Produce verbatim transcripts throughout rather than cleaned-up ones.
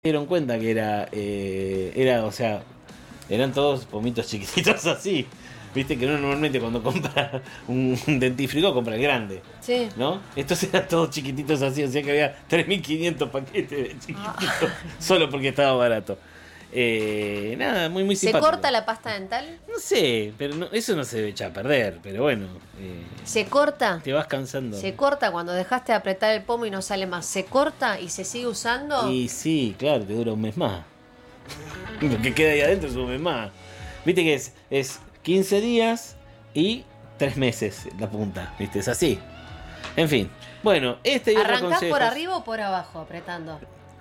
dieron cuenta que era, eh, era, o sea, eran todos pomitos chiquititos así. Viste que uno normalmente cuando compra un, un dentífrico compra el grande. Sí. ¿No? Estos eran todos chiquititos así, o sea que había tres mil quinientos paquetes de chiquititos, ah. solo porque estaba barato. Eh, nada, muy muy simpático. ¿Se corta la pasta dental? No sé, pero no, eso no se debe echar a perder, pero bueno. Eh, ¿Se corta? Te vas cansando. ¿Se corta cuando dejaste de apretar el pomo y no sale más? ¿Se corta y se sigue usando? Y sí, claro, te dura un mes más. Lo que queda ahí adentro es un mes más. Viste que es, es quince días y tres meses la punta, viste, es así. En fin, bueno, este y otro consejo. ¿Arrancás por arriba o por abajo apretando?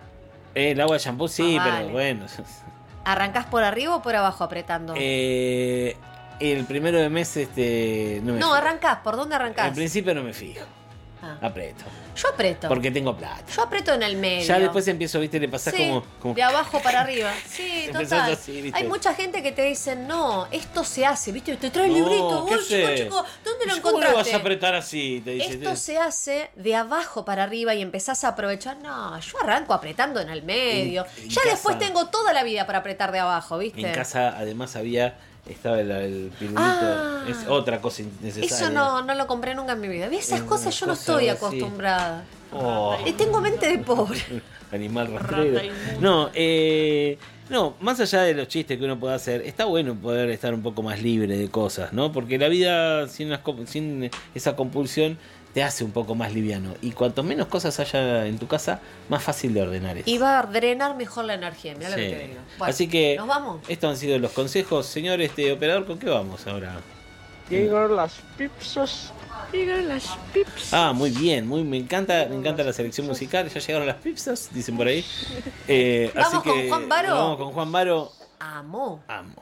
El agua de shampoo sí, ah, vale. pero bueno. ¿Arrancás por arriba o por abajo apretando? Eh, el primero de mes este no me No, fijo. arrancás, ¿por dónde arrancás? Al principio no me fijo. Ah. Aprieto. Yo aprieto. Porque tengo plata. Yo aprieto en el medio. Ya después empiezo, viste, le pasás sí, como, como... de abajo para arriba. Sí, total. Así, hay mucha gente que te dice, no, esto se hace, viste, te trae el no, librito, ¿qué oh, chico, chico, ¿dónde lo encontraste? ¿Cómo lo vas a apretar así? Te dice, esto se hace de abajo para arriba y empezás a aprovechar. No, yo arranco apretando en el medio. En, en ya casa, después tengo toda la vida para apretar de abajo, viste. En casa además había... Estaba el, el pirulito, ah, es otra cosa innecesaria. Eso no, no lo compré nunca en mi vida. Esas cosas yo no estoy así. acostumbrada. Oh. Y tengo mente de pobre. Animal rastrero. No, eh, no, más allá de los chistes que uno pueda hacer, está bueno poder estar un poco más libre de cosas, ¿no? Porque la vida sin, las, sin esa compulsión te hace un poco más liviano. Y cuanto menos cosas haya en tu casa, más fácil de ordenar eso. Y va a drenar mejor la energía, mirá sí. lo que te digo. Bueno, así que, ¿nos vamos? Estos han sido los consejos. Señor este operador, ¿con qué vamos ahora? Llegan las pipsas. Llegan las pipsas. Ah, muy bien, muy, me encanta, me encanta la selección musical. Ya llegaron las pipsas, dicen por ahí. Eh, ¿Vamos así con que, Juan Baro? Vamos con Juan Baro. Amo. Amo.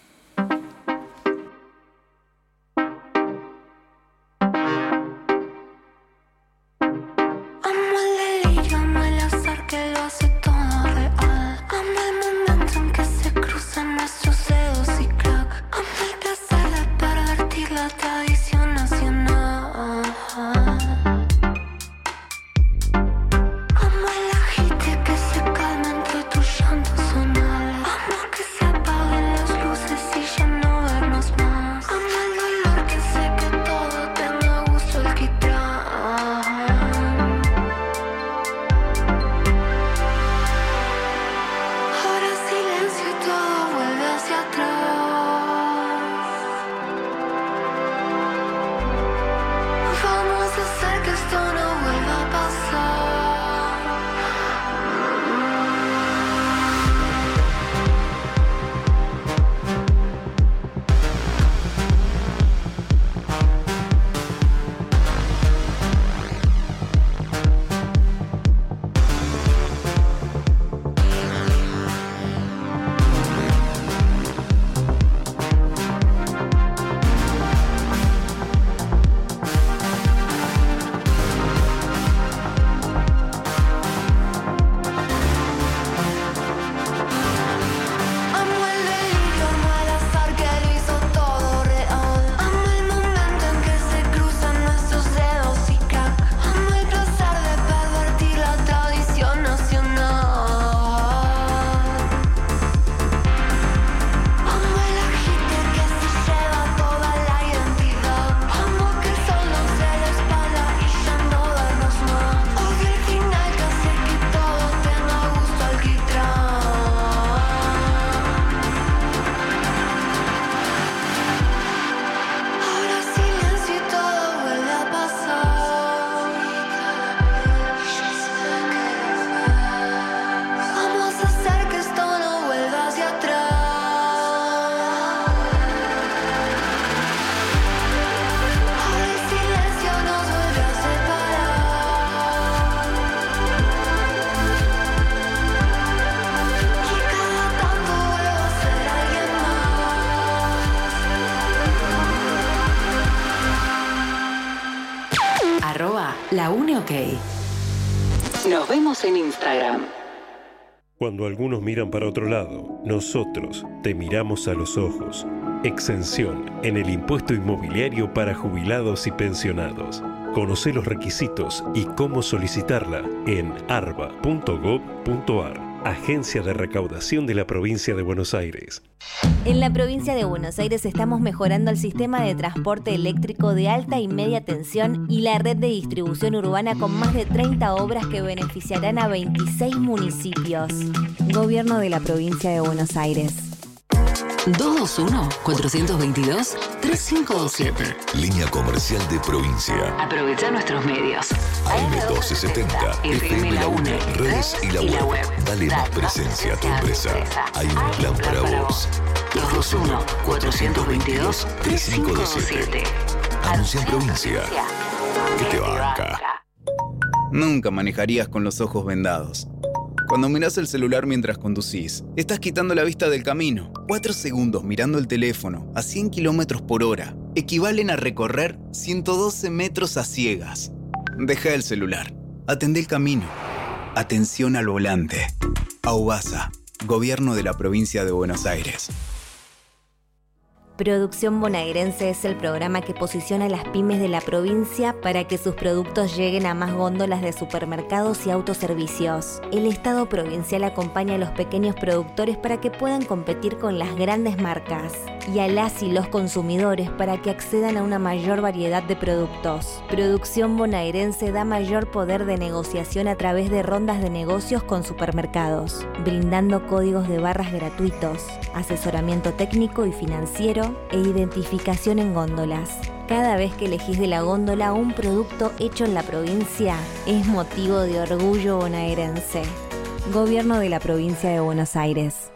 La Uni OK. Nos vemos en Instagram. Cuando algunos miran para otro lado, nosotros te miramos a los ojos. Exención en el impuesto inmobiliario para jubilados y pensionados. Conoce los requisitos y cómo solicitarla en arba punto gob punto ar. Agencia de Recaudación de la Provincia de Buenos Aires. En la provincia de Buenos Aires estamos mejorando el sistema de transporte eléctrico de alta y media tensión y la red de distribución urbana con más de treinta obras que beneficiarán a veintiséis municipios. Gobierno de la provincia de Buenos Aires. dos dos uno, cuatro dos dos, tres cinco dos siete. Línea comercial de provincia. Aprovecha nuestros medios. A M doce setenta, F M La UNE, redes y la web. Dale más presencia a tu empresa. Hay un plan para vos. dos dos uno, cuatro dos dos, tres cinco dos siete. Anuncia en provincia. ¿Qué te banca? Nunca manejarías con los ojos vendados. Cuando mirás el celular mientras conducís, estás quitando la vista del camino. Cuatro segundos mirando el teléfono a cien kilómetros por hora equivalen a recorrer ciento doce metros a ciegas. Deja el celular. Atendé el camino. Atención al volante. Aubasa, Gobierno de la Provincia de Buenos Aires. Producción Bonaerense es el programa que posiciona a las pymes de la provincia para que sus productos lleguen a más góndolas de supermercados y autoservicios. El Estado provincial acompaña a los pequeños productores para que puedan competir con las grandes marcas y a las y los consumidores para que accedan a una mayor variedad de productos. Producción Bonaerense da mayor poder de negociación a través de rondas de negocios con supermercados, brindando códigos de barras gratuitos, asesoramiento técnico y financiero e identificación en góndolas. Cada vez que elegís de la góndola un producto hecho en la provincia, es motivo de orgullo bonaerense. Gobierno de la Provincia de Buenos Aires.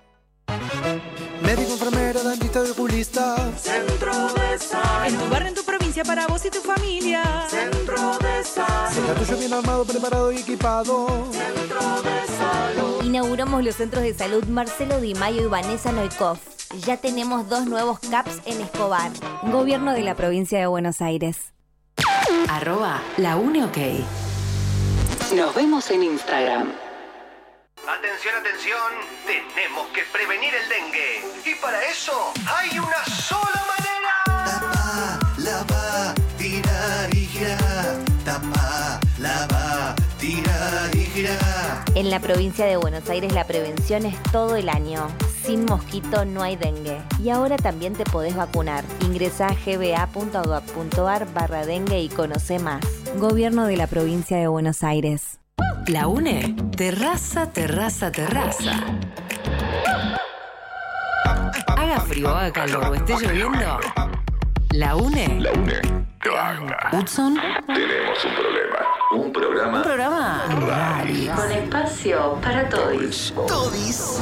Médico, enfermera, dentista y oculista. Centro de Salud. En tu barrio, en tu provincia, para vos y tu familia. Centro de Salud. Está tuyo bien armado, preparado y equipado. Centro de Salud. Inauguramos los centros de salud Marcelo Di Maio y Vanessa Noikov. Ya tenemos dos nuevos C A Ps en Escobar. Gobierno de la Provincia de Buenos Aires. Arroba La Uni OK. Nos vemos en Instagram. Atención, atención, tenemos que prevenir el dengue. Y para eso hay una sola manera. Tapa, lava, tira y gira. Tapa, lava, tira y gira. En la provincia de Buenos Aires la prevención es todo el año. Sin mosquito no hay dengue. Y ahora también te podés vacunar. Ingresá a gba.gov.ar barra dengue y conoce más. Gobierno de la Provincia de Buenos Aires. La UNE, terraza, terraza, terraza. Haga frío, haga calor o esté lloviendo. La UNE. La UNE te banca. Hudson. Tenemos un problema. Un programa. Un programa radio. Con espacio para todos. Todis.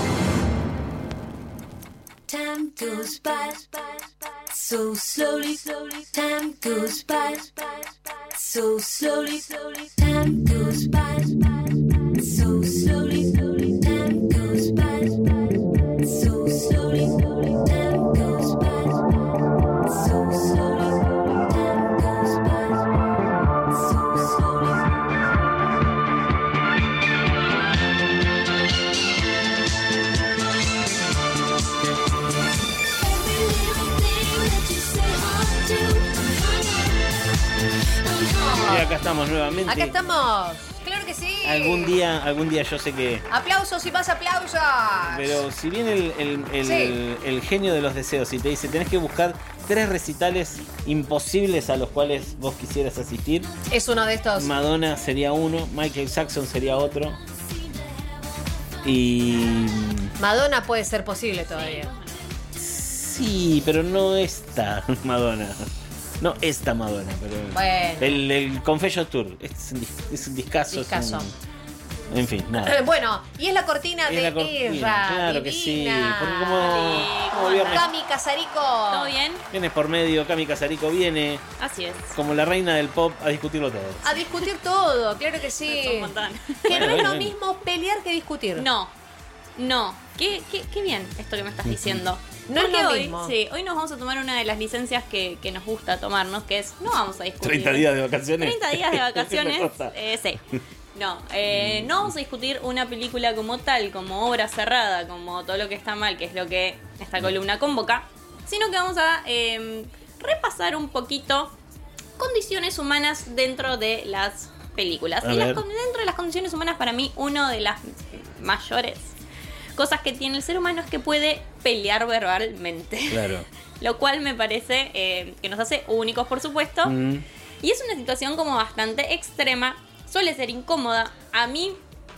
Time goes by so slowly. Time goes by so slowly. Time goes by so slowly. Time goes by so slowly. Time goes by so slowly. Time goes by so slowly. Y acá estamos nuevamente. Acá estamos. Claro que sí. Algún día, algún día yo sé que. Aplausos y más aplausos. Pero si viene el, el, el, Sí. el, el genio de los deseos y te dice tenés que buscar tres recitales imposibles a los cuales vos quisieras asistir. Es uno de estos. Madonna sería uno, Michael Jackson sería otro. Y. Madonna puede ser posible todavía. Sí, pero no esta Madonna. No esta Madonna, pero. Bueno. El, el Confession Tour. Es un, dis- es un discazo. es Discazo. un- En fin, nada. Bueno, y es la cortina Es de la cortina, Irra. claro que sí, divina. porque como- como viernes- Cami Casarico. ¿Todo bien? Vienes por medio, Cami Casarico viene Así es. como la reina del pop a discutirlo todo. A discutir todo, claro que sí. Es un montón. Que Bueno, no es bueno, lo bueno. mismo pelear que discutir. No, no. Qué, qué, qué bien esto que me estás diciendo. No es Porque lo hoy, mismo. Sí, hoy nos vamos a tomar una de las licencias que, que nos gusta tomarnos, que es no vamos a discutir. treinta días de vacaciones. treinta días de vacaciones. Una cosa. eh, sí. No, eh, no vamos a discutir una película como tal, como obra cerrada, como todo lo que está mal, que es lo que esta columna convoca, sino que vamos a eh, repasar un poquito condiciones humanas dentro de las películas. A y las, ver. dentro de las condiciones humanas, para mí, una de las mayores cosas que tiene el ser humano es que puede pelear verbalmente. Claro. Lo cual me parece eh, que nos hace únicos, por supuesto. Mm. Y es una situación como bastante extrema. Suele ser incómoda. A mí,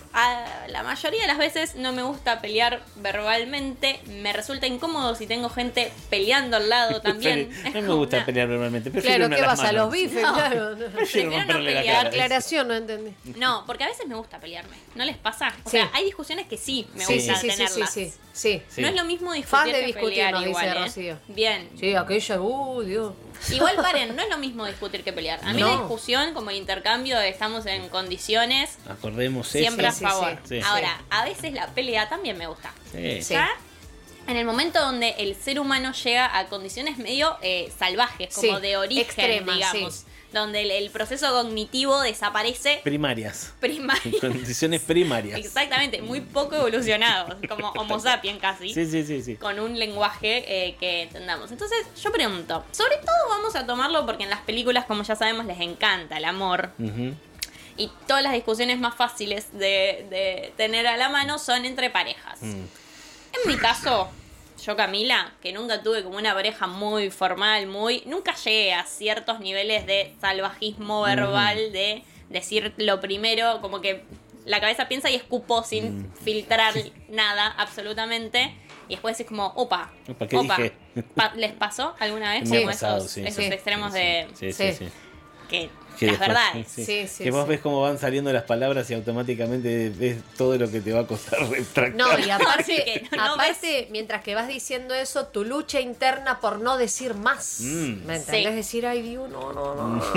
a la mayoría de las veces, no me gusta pelear verbalmente. Me resulta incómodo si tengo gente peleando al lado también. No me gusta una... pelear verbalmente. Claro, ¿qué vas a los bifes? No, claro. prefiero no pelear. Aclaración, no entendí. No, porque a veces me gusta pelearme. ¿No les pasa? O Sí. sea, hay discusiones que sí me Sí, gusta sí, sí, tenerlas. sí, sí, sí, sí. No es lo mismo discutir Fan de que discutir, pelear nos igual, dice ¿eh? Rocío. Bien. Sí, aquella, uh, Dios. Igual paren, no es lo mismo discutir que pelear. A mí No. la discusión, como el intercambio, de estamos en condiciones, Acordemos eso. siempre a Sí, sí, favor. sí. Sí. Ahora, a veces la pelea también me gusta. Sí. Sí. ¿Ya? En el momento donde el ser humano llega a condiciones medio eh, salvajes, como Sí, de origen, extremas, digamos. sí. Donde el, el proceso cognitivo desaparece Primarias. primario. Condiciones primarias. Exactamente, muy poco evolucionados, como Homo sapiens casi. Sí, sí, sí, sí. Con un lenguaje eh, que entendamos. Entonces, yo pregunto, sobre todo vamos a tomarlo porque en las películas, como ya sabemos, les encanta el amor. Ujú. Y todas las discusiones más fáciles de, de tener a la mano son entre parejas. Mm. En mi caso, yo Camila, que nunca tuve como una pareja muy formal, muy... Nunca llegué a ciertos niveles de salvajismo verbal, Ujú. de decir lo primero, como que la cabeza piensa y escupo sin Mm. filtrar nada, absolutamente. Y después es como, opa, Opa, ¿qué opa. dije? Pa- ¿Les pasó alguna vez? Me ha Como pasado, esos, sí, esos sí. extremos Sí, de... Sí, sí, Sí. sí. Que Que las después- verdades. sí. Sí, sí, que vos sí. ves cómo van saliendo las palabras y automáticamente ves todo lo que te va a costar retractar. No, y aparte, Así que no aparte mientras que vas diciendo eso, tu lucha interna por no decir más. Mm. ¿Me entendés? Sí. Decir, ay, Dios, no, no,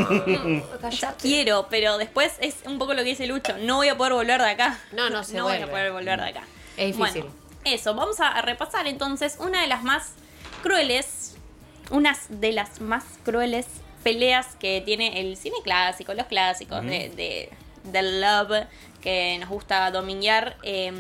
no. Callate. Quiero, pero después es un poco lo que dice Lucho. No voy a poder volver de acá. No, no se No voy vuelve. a poder volver de acá. Es difícil. Bueno, eso, vamos a repasar entonces una de las más crueles, unas de las más crueles peleas que tiene el cine clásico, los clásicos Ujú. de, de, del love que nos gusta dominguear. Eh,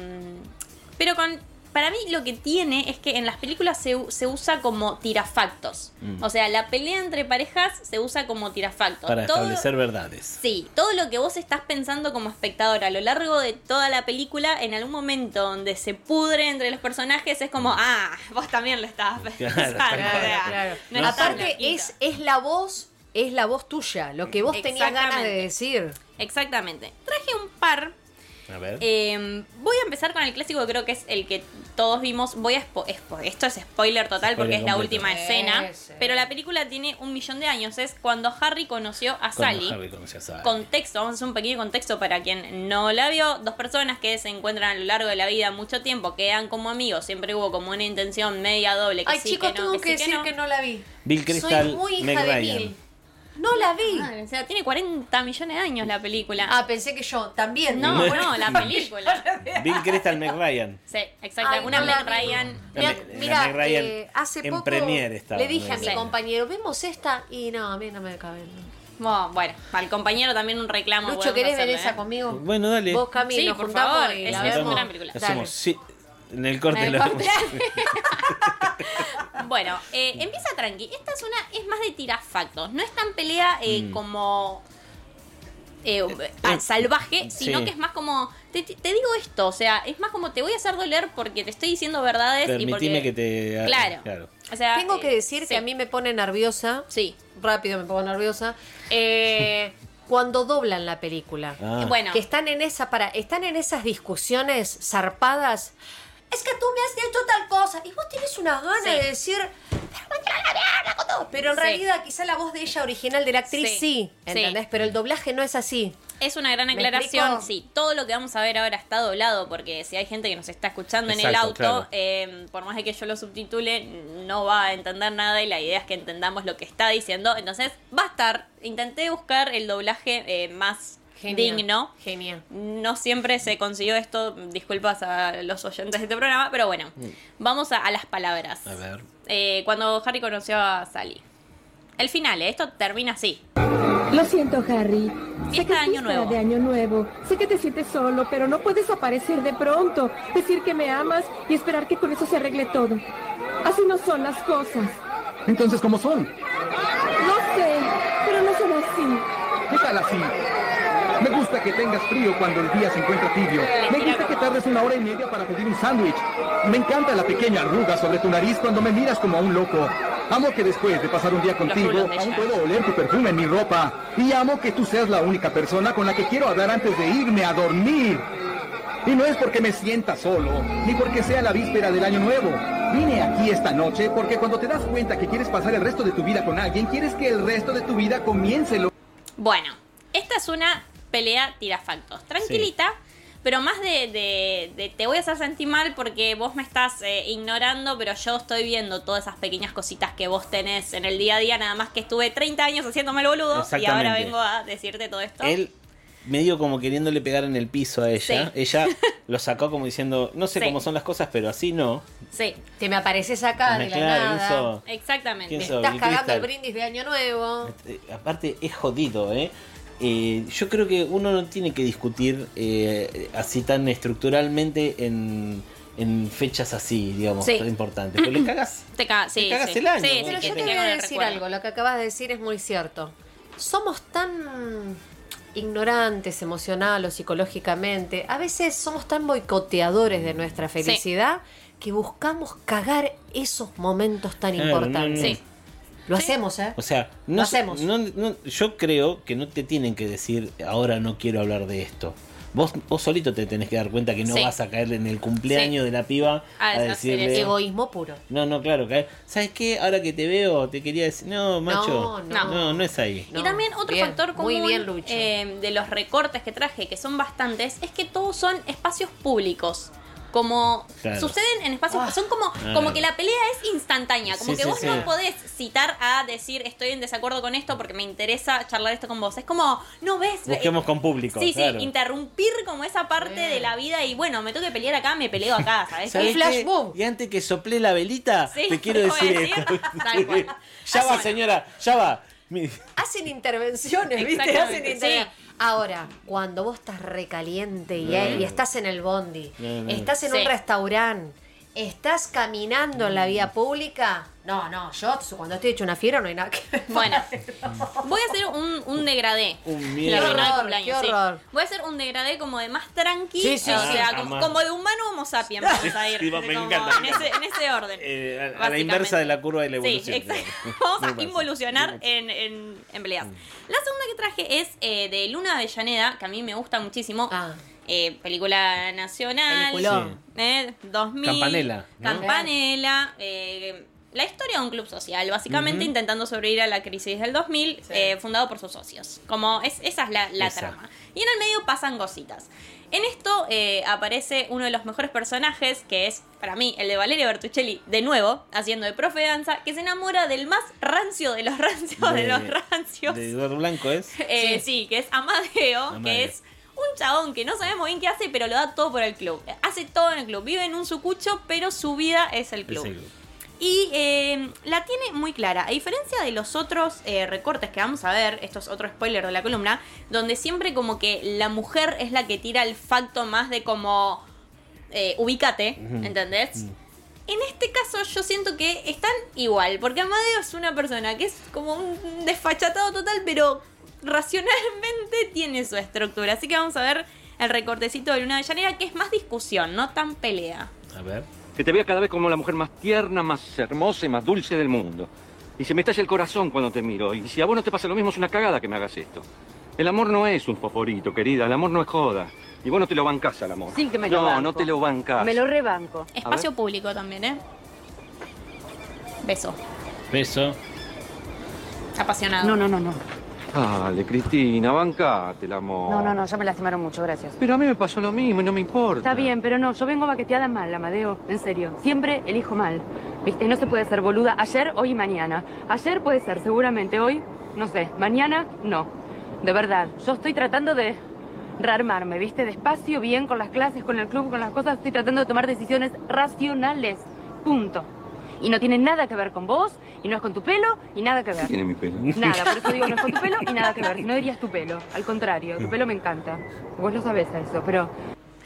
pero con, para mí lo que tiene es que en las películas se, se usa como tirafactos. Mm. O sea, la pelea entre parejas se usa como tirafactos. Para Todo- establecer verdades. Sí, todo lo que vos estás pensando como espectador a lo largo de toda la película, en algún momento donde se pudre entre los personajes, es como, ah, vos también lo estabas pensando. Claro, o sea, Claro, claro. no eres tan Aparte, loquito. es, es la voz, es la voz tuya, lo que vos tenías ganas de Exactamente. decir. Exactamente. Traje un par. A ver. Eh, voy a empezar con el clásico que creo que es el que todos vimos. Voy a spo- spo- esto es spoiler total porque Spoiler es la completo. última escena. Ese. Pero la película tiene un millón de años. Es cuando Harry conoció a Cuando Sally. Harry conoció a Sally. Contexto, vamos a hacer un pequeño contexto para quien no la vio. Dos personas que se encuentran a lo largo de la vida mucho tiempo, quedan como amigos. Siempre hubo como una intención media doble. Que Ay, sí, chicos, que no, tengo que, sí, decir no. que no la vi. Bill Crystal, Soy muy hija Meg de Ryan. Bill. No la vi. Ah, o sea, tiene cuarenta millones de años la película. Ah, pensé que yo también. no, no, la película. Bill Crystal, Meg Ryan. Sí, exacto. Ay, Una no la Meg vi. Ryan. Mira, La- la mira, Meg Ryan eh, hace en poco Premiere estaba, le dije a ¿no? mi Sí. compañero, vemos esta y no, a mí no me cabe. no. Oh, bueno, al compañero también un reclamo. Lucho, podemos ¿querés ver hacerle, esa ¿eh? conmigo? Bueno, dale. Vos, Cami, Sí, nos por juntamos favor, y es- la es vemos. una gran película. Hacemos sí, en el corte En el lo corte. hacemos. Bueno, eh, empieza tranqui. Esta es una, es más de tirafactos. No es tan pelea eh, Mm. como eh, ah, salvaje, sino sí. que es más como te, te- te digo esto, o sea, es más como te voy a hacer doler porque te estoy diciendo verdades y Permitime porque que te. claro. O sea, Tengo que eh, decir sí. que a mí me pone nerviosa. Sí. Rápido me pongo nerviosa. Eh, cuando doblan la película. Ah. Bueno, Que están en esa para están en esas discusiones zarpadas. Es que tú me has dicho tal cosa y vos tienes unas ganas Sí. de decir, pero mañana la mierda con todo. Pero en Sí. realidad quizá la voz de ella original de la actriz Sí. sí, ¿entendés? Sí. Pero el doblaje no es así. es una gran ¿Me aclaración. explico? Sí, todo lo que vamos a ver ahora está doblado porque si hay gente que nos está escuchando en el Exacto, auto, claro. eh, por más de que yo lo subtitule, no va a entender nada y la idea es que entendamos lo que está diciendo. Entonces, va a estar. Intenté buscar el doblaje eh, más Genial. digno. Genial. No siempre se consiguió esto, disculpas a los oyentes de este programa, pero bueno, vamos a, a las palabras. A ver. Eh, cuando Harry conoció a Sally. El final, eh, esto termina así. Lo siento, Harry. Sé Fiesta que de es Año víspera Nuevo. de Año Nuevo. Sé que te sientes solo, pero no puedes aparecer de pronto, decir que me amas y esperar que con eso se arregle todo. Así no son las cosas. Entonces, ¿cómo son? No sé, pero no son así. ¿Qué tal así? Me gusta que tengas frío cuando el día se encuentra tibio. Me gusta que tardes una hora y media para pedir un sándwich. Me encanta la pequeña arruga sobre tu nariz cuando me miras como a un loco. Amo que después de pasar un día contigo, aún puedo oler tu perfume en mi ropa. Y amo que tú seas la única persona con la que quiero hablar antes de irme a dormir. Y no es porque me sienta solo, ni porque sea la víspera del año nuevo. Vine aquí esta noche porque cuando te das cuenta que quieres pasar el resto de tu vida con alguien, quieres que el resto de tu vida comience lo... Bueno, esta es una pelea tirafactos. Tranquilita, sí. Pero más de, de, de te voy a hacer sentir mal porque vos me estás eh, ignorando, pero yo estoy viendo todas esas pequeñas cositas que vos tenés en el día a día, nada más que estuve treinta años haciéndome el boludo y ahora vengo a decirte todo esto. Él medio como queriéndole pegar en el piso a ella. Sí. Ella lo sacó como diciendo, no sé sí. cómo son las cosas, pero así no. Sí, te me apareces acá de la claro, nada. Hizo, exactamente. Me estás cagando el brindis de año nuevo. Aparte es jodido, ¿eh? Eh, yo creo que uno no tiene que discutir eh, así tan estructuralmente en, en fechas así, digamos, sí. tan importantes. Pero le cagas, te cagas, sí, te cagas sí. el año. Sí, pero yo te voy a decir algo, lo que acabas de decir es muy cierto. Somos tan ignorantes emocional o psicológicamente, a veces somos tan boicoteadores de nuestra felicidad sí. que buscamos cagar esos momentos tan claro, importantes. No, no. Sí. Lo ¿Sí? hacemos, ¿eh? O sea, no, Lo hacemos. No, no, yo creo que no te tienen que decir, ahora no quiero hablar de esto. Vos, vos solito te tenés que dar cuenta que no sí. vas a caer en el cumpleaños sí. de la piba a, a decirle... egoísmo puro. No, no, claro. Caer. ¿Sabes qué? Ahora que te veo, te quería decir... No, macho. No, no, no, no es ahí. No. Y también otro bien, factor común muy bien, Lucho. Eh, de los recortes que traje, que son bastantes, es que todos son espacios públicos. Como claro. suceden en espacios, oh. son como, ah. como que la pelea es instantánea, como sí, que sí, vos sí. no podés citar a decir estoy en desacuerdo con esto porque me interesa charlar esto con vos. Es como, no ves. Busquemos con público. Sí, claro. sí, interrumpir como esa parte Bien. de la vida y bueno, me tengo que pelear acá, me peleo acá, ¿sabes? ¿Sabés un flash boom. Y antes que soplé la velita, sí, te quiero decir esto. Tal cual. Ya va, señora, ya va. Hacen intervenciones, ¿viste? Hacen intervenciones. Sí. Ahora, cuando vos estás recaliente y, no. y estás en el bondi, no, no. estás en sí. un restaurante, estás caminando en la vía pública, no, no, yo cuando estoy hecho una fiera no hay nada que ver. Bueno, voy a hacer un, un degradé. Un miedo. Qué horror, qué horror. Sí. Voy a hacer un degradé como de más tranqui, sí, sí, o sí, sea, sí. como, como de humano homo sapiens, vamos a ir. Sí, me como encanta. En ese, en ese orden. Eh, a, a la inversa de la curva de la evolución. Sí, exacto. Vamos a involucionar en, en, en peleas. La segunda que traje es eh, de Luna Avellaneda, que a mí me gusta muchísimo. Ah. Eh, película nacional. Peliculón. Eh, dos mil. Campanella. ¿no? Campanella. Eh, la historia de un club social, básicamente uh-huh. intentando sobrevivir a la crisis del dos mil, sí. eh, fundado por sus socios. Como es, esa es la, la esa. trama. Y en el medio pasan cositas. En esto eh, aparece uno de los mejores personajes, que es, para mí, el de Valeria Bertuccelli, de nuevo, haciendo de profe de danza, que se enamora del más rancio de los rancios de, de los rancios. ¿De Eduardo Blanco es? Eh, sí. sí, que es Amadeo, Amadeo, que es un chabón que no sabemos bien qué hace, pero lo da todo por el club. Hace todo en el club. Vive en un sucucho, pero su vida es el club. Es el club. Y eh, la tiene muy clara. A diferencia de los otros eh, recortes que vamos a ver, estos otros spoilers de la columna, donde siempre como que la mujer es la que tira el facto más de como eh, ubícate, uh-huh. ¿entendés? Uh-huh. En este caso yo siento que están igual, porque Amadeo es una persona que es como un desfachatado total, pero racionalmente tiene su estructura. Así que vamos a ver el recortecito de Luna Avellaneda, que es más discusión, no tan pelea. A ver. Que te vea cada vez como la mujer más tierna, más hermosa y más dulce del mundo. Y se me estalla el corazón cuando te miro. Y si a vos no te pasa lo mismo, es una cagada que me hagas esto. El amor no es un fosforito, querida. El amor no es joda. Y vos no te lo bancás al amor. Sí que me lo No, banco. no te lo bancás. Me lo rebanco. Espacio público también, ¿eh? Beso. Beso. Apasionado. No, no, no, no. Dale, Cristina, bancate el amor. No, no, no, ya me lastimaron mucho, gracias. Pero a mí me pasó lo mismo y no me importa. Está bien, pero no, yo vengo baqueteada mal, Amadeo, en serio. Siempre elijo mal. Viste, no se puede ser boluda ayer, hoy y mañana. Ayer puede ser, seguramente, hoy, no sé. Mañana, no. De verdad, yo estoy tratando de rearmarme, ¿viste? Despacio, bien, con las clases, con el club, con las cosas. Estoy tratando de tomar decisiones racionales. Punto. Y no tiene nada que ver con vos, y no es con tu pelo, y nada que ver. ¿Qué tiene mi pelo? Nada, por eso digo, no es con tu pelo y nada que ver. Si no dirías tu pelo. Al contrario, tu pelo me encanta. Vos lo sabés eso, pero...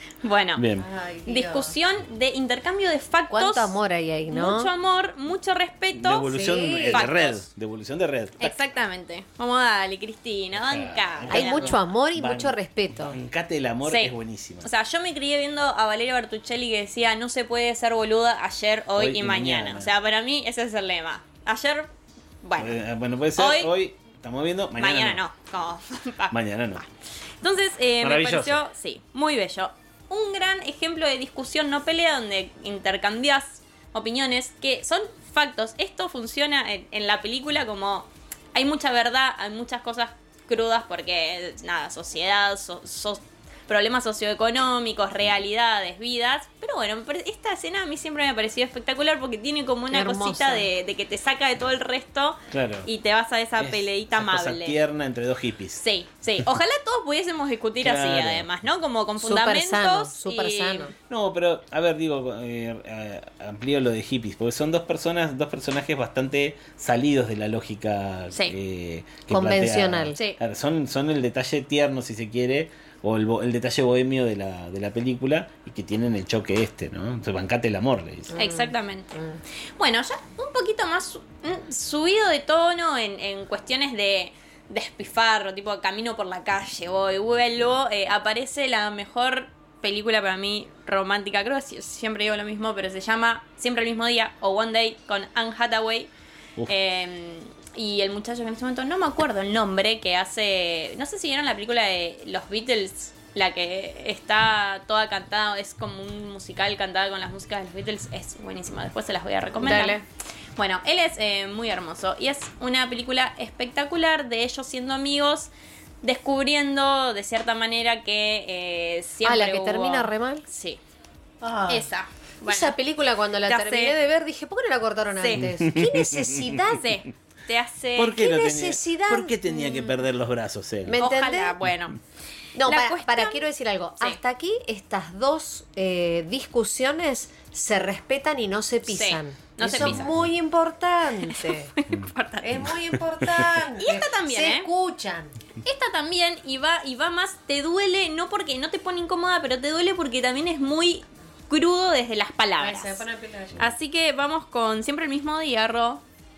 Bueno, Bien. Ay, Dios. discusión de intercambio de factos. Cuánto amor hay ahí, ¿no? Mucho amor, mucho respeto. Devolución Sí. eh, de Factos. red. Devolución de red. Exactamente. Vamos a darle, Cristina, banca. Hay mucho amor y Ban- mucho respeto. Bancate el amor, Sí. es buenísimo. O sea, yo me crié viendo a Valeria Bertuccelli que decía, no se puede ser boluda ayer, hoy, Hoy y y mañana. mañana. O sea, para mí ese es el lema. Ayer, bueno, Eh, bueno, puede ser Hoy- hoy, estamos viendo, mañana, mañana, no. Como- Mañana no. Entonces, eh, me Maravilloso. pareció, sí, muy bello. Un gran ejemplo de discusión no pelea donde intercambias opiniones que son factos. Esto funciona en, en la película como hay mucha verdad, hay muchas cosas crudas porque, nada, sociedad, so- so- problemas socioeconómicos, realidades, vidas. Pero bueno, me pare- esta escena a mí siempre me ha parecido espectacular porque tiene como una Hermosa. cosita de, de que te saca de todo el resto Claro. y te vas a esa Es peleita esa cosa amable. tierna entre dos hippies. Sí, sí. Ojalá todos pudiésemos discutir así, Claro. además, ¿no? Como con Súper fundamentos. sano, súper y- sano. No, pero a ver, digo, eh, eh, amplío lo de hippies, porque son dos personas, dos personajes bastante salidos de la lógica Sí. eh, que Convencional. plantea. Sí. Claro, son, son el detalle tierno, si se quiere, o el, bo- el detalle bohemio de la, de la película, y que tienen el choque este, ¿no? Entonces, bancate el amor, le dice. Exactamente. Bueno, ya un poquito más su- mm, subido de tono en, en cuestiones de despifarro, tipo camino por la calle, voy, vuelvo, eh, aparece la mejor película para mí romántica, creo que si- siempre digo lo mismo, pero se llama Siempre el mismo día o One Day con Anne Hathaway. Uf. Eh, y el muchacho que en este momento no me acuerdo el nombre, que hace, no sé si vieron la película de los Beatles, la que está toda cantada, es como un musical cantada con las músicas de los Beatles, es buenísima, después se las voy a recomendar. Dale. Bueno, él es eh, muy hermoso y es una película espectacular de ellos siendo amigos, descubriendo de cierta manera que eh, siempre Ah, la que hubo- termina re mal. Sí, Ah. esa. Bueno, Esa película cuando la te hace- terminé de ver dije, ¿por qué no la cortaron Sí. antes? ¿Qué necesidad? Sí, te hace... ¿Por qué, ¿Qué lo tenía- necesidad? ¿Por qué tenía que perder los brazos él? ¿Me Ojalá, entendés? bueno. No, La para, cuestión- para, quiero decir algo. Sí. Hasta aquí estas dos eh, discusiones se respetan y no se pisan. Sí, no se Eso pisan. es muy importante. Importante. Es muy importante. Y esta también, Se ¿eh? escuchan. Esta también, y va, y va más, te duele, no porque no te pone incómoda, pero te duele porque también es muy crudo desde las palabras. Así que vamos con Siempre el mismo día, Ro.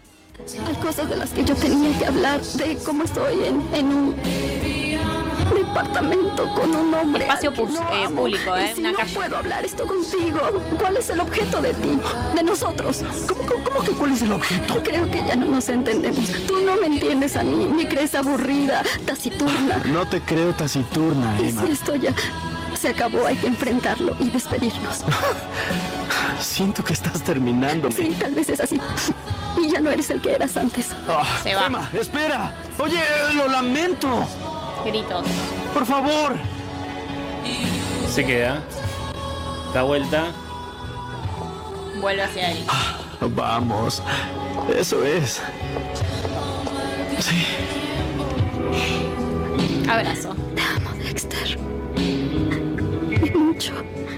Hay cosas de las que yo tenía que hablar, de cómo estoy en, en un departamento con un hombre. Espacio al que pus- no eh, amo. público, eh, Y si una no calle. puedo hablar esto contigo, ¿cuál es el objeto de ti? De nosotros. ¿Cómo, cómo, cómo que cuál es el objeto? Creo que ya no nos entendemos. Tú no me entiendes a mí, me crees aburrida, taciturna. No te creo taciturna, Y Emma. si esto ya se acabó, hay que enfrentarlo y despedirnos. Siento que estás terminando. Sí, tal vez es así. Y ya no eres el que eras antes. Ah, Se va. Emma, espera. Oye, lo lamento. Gritos. Por favor. Se queda. Da vuelta. Vuelve hacia él. Vamos. Eso es. Sí. Abrazo. Te amo, Dexter. Y mucho.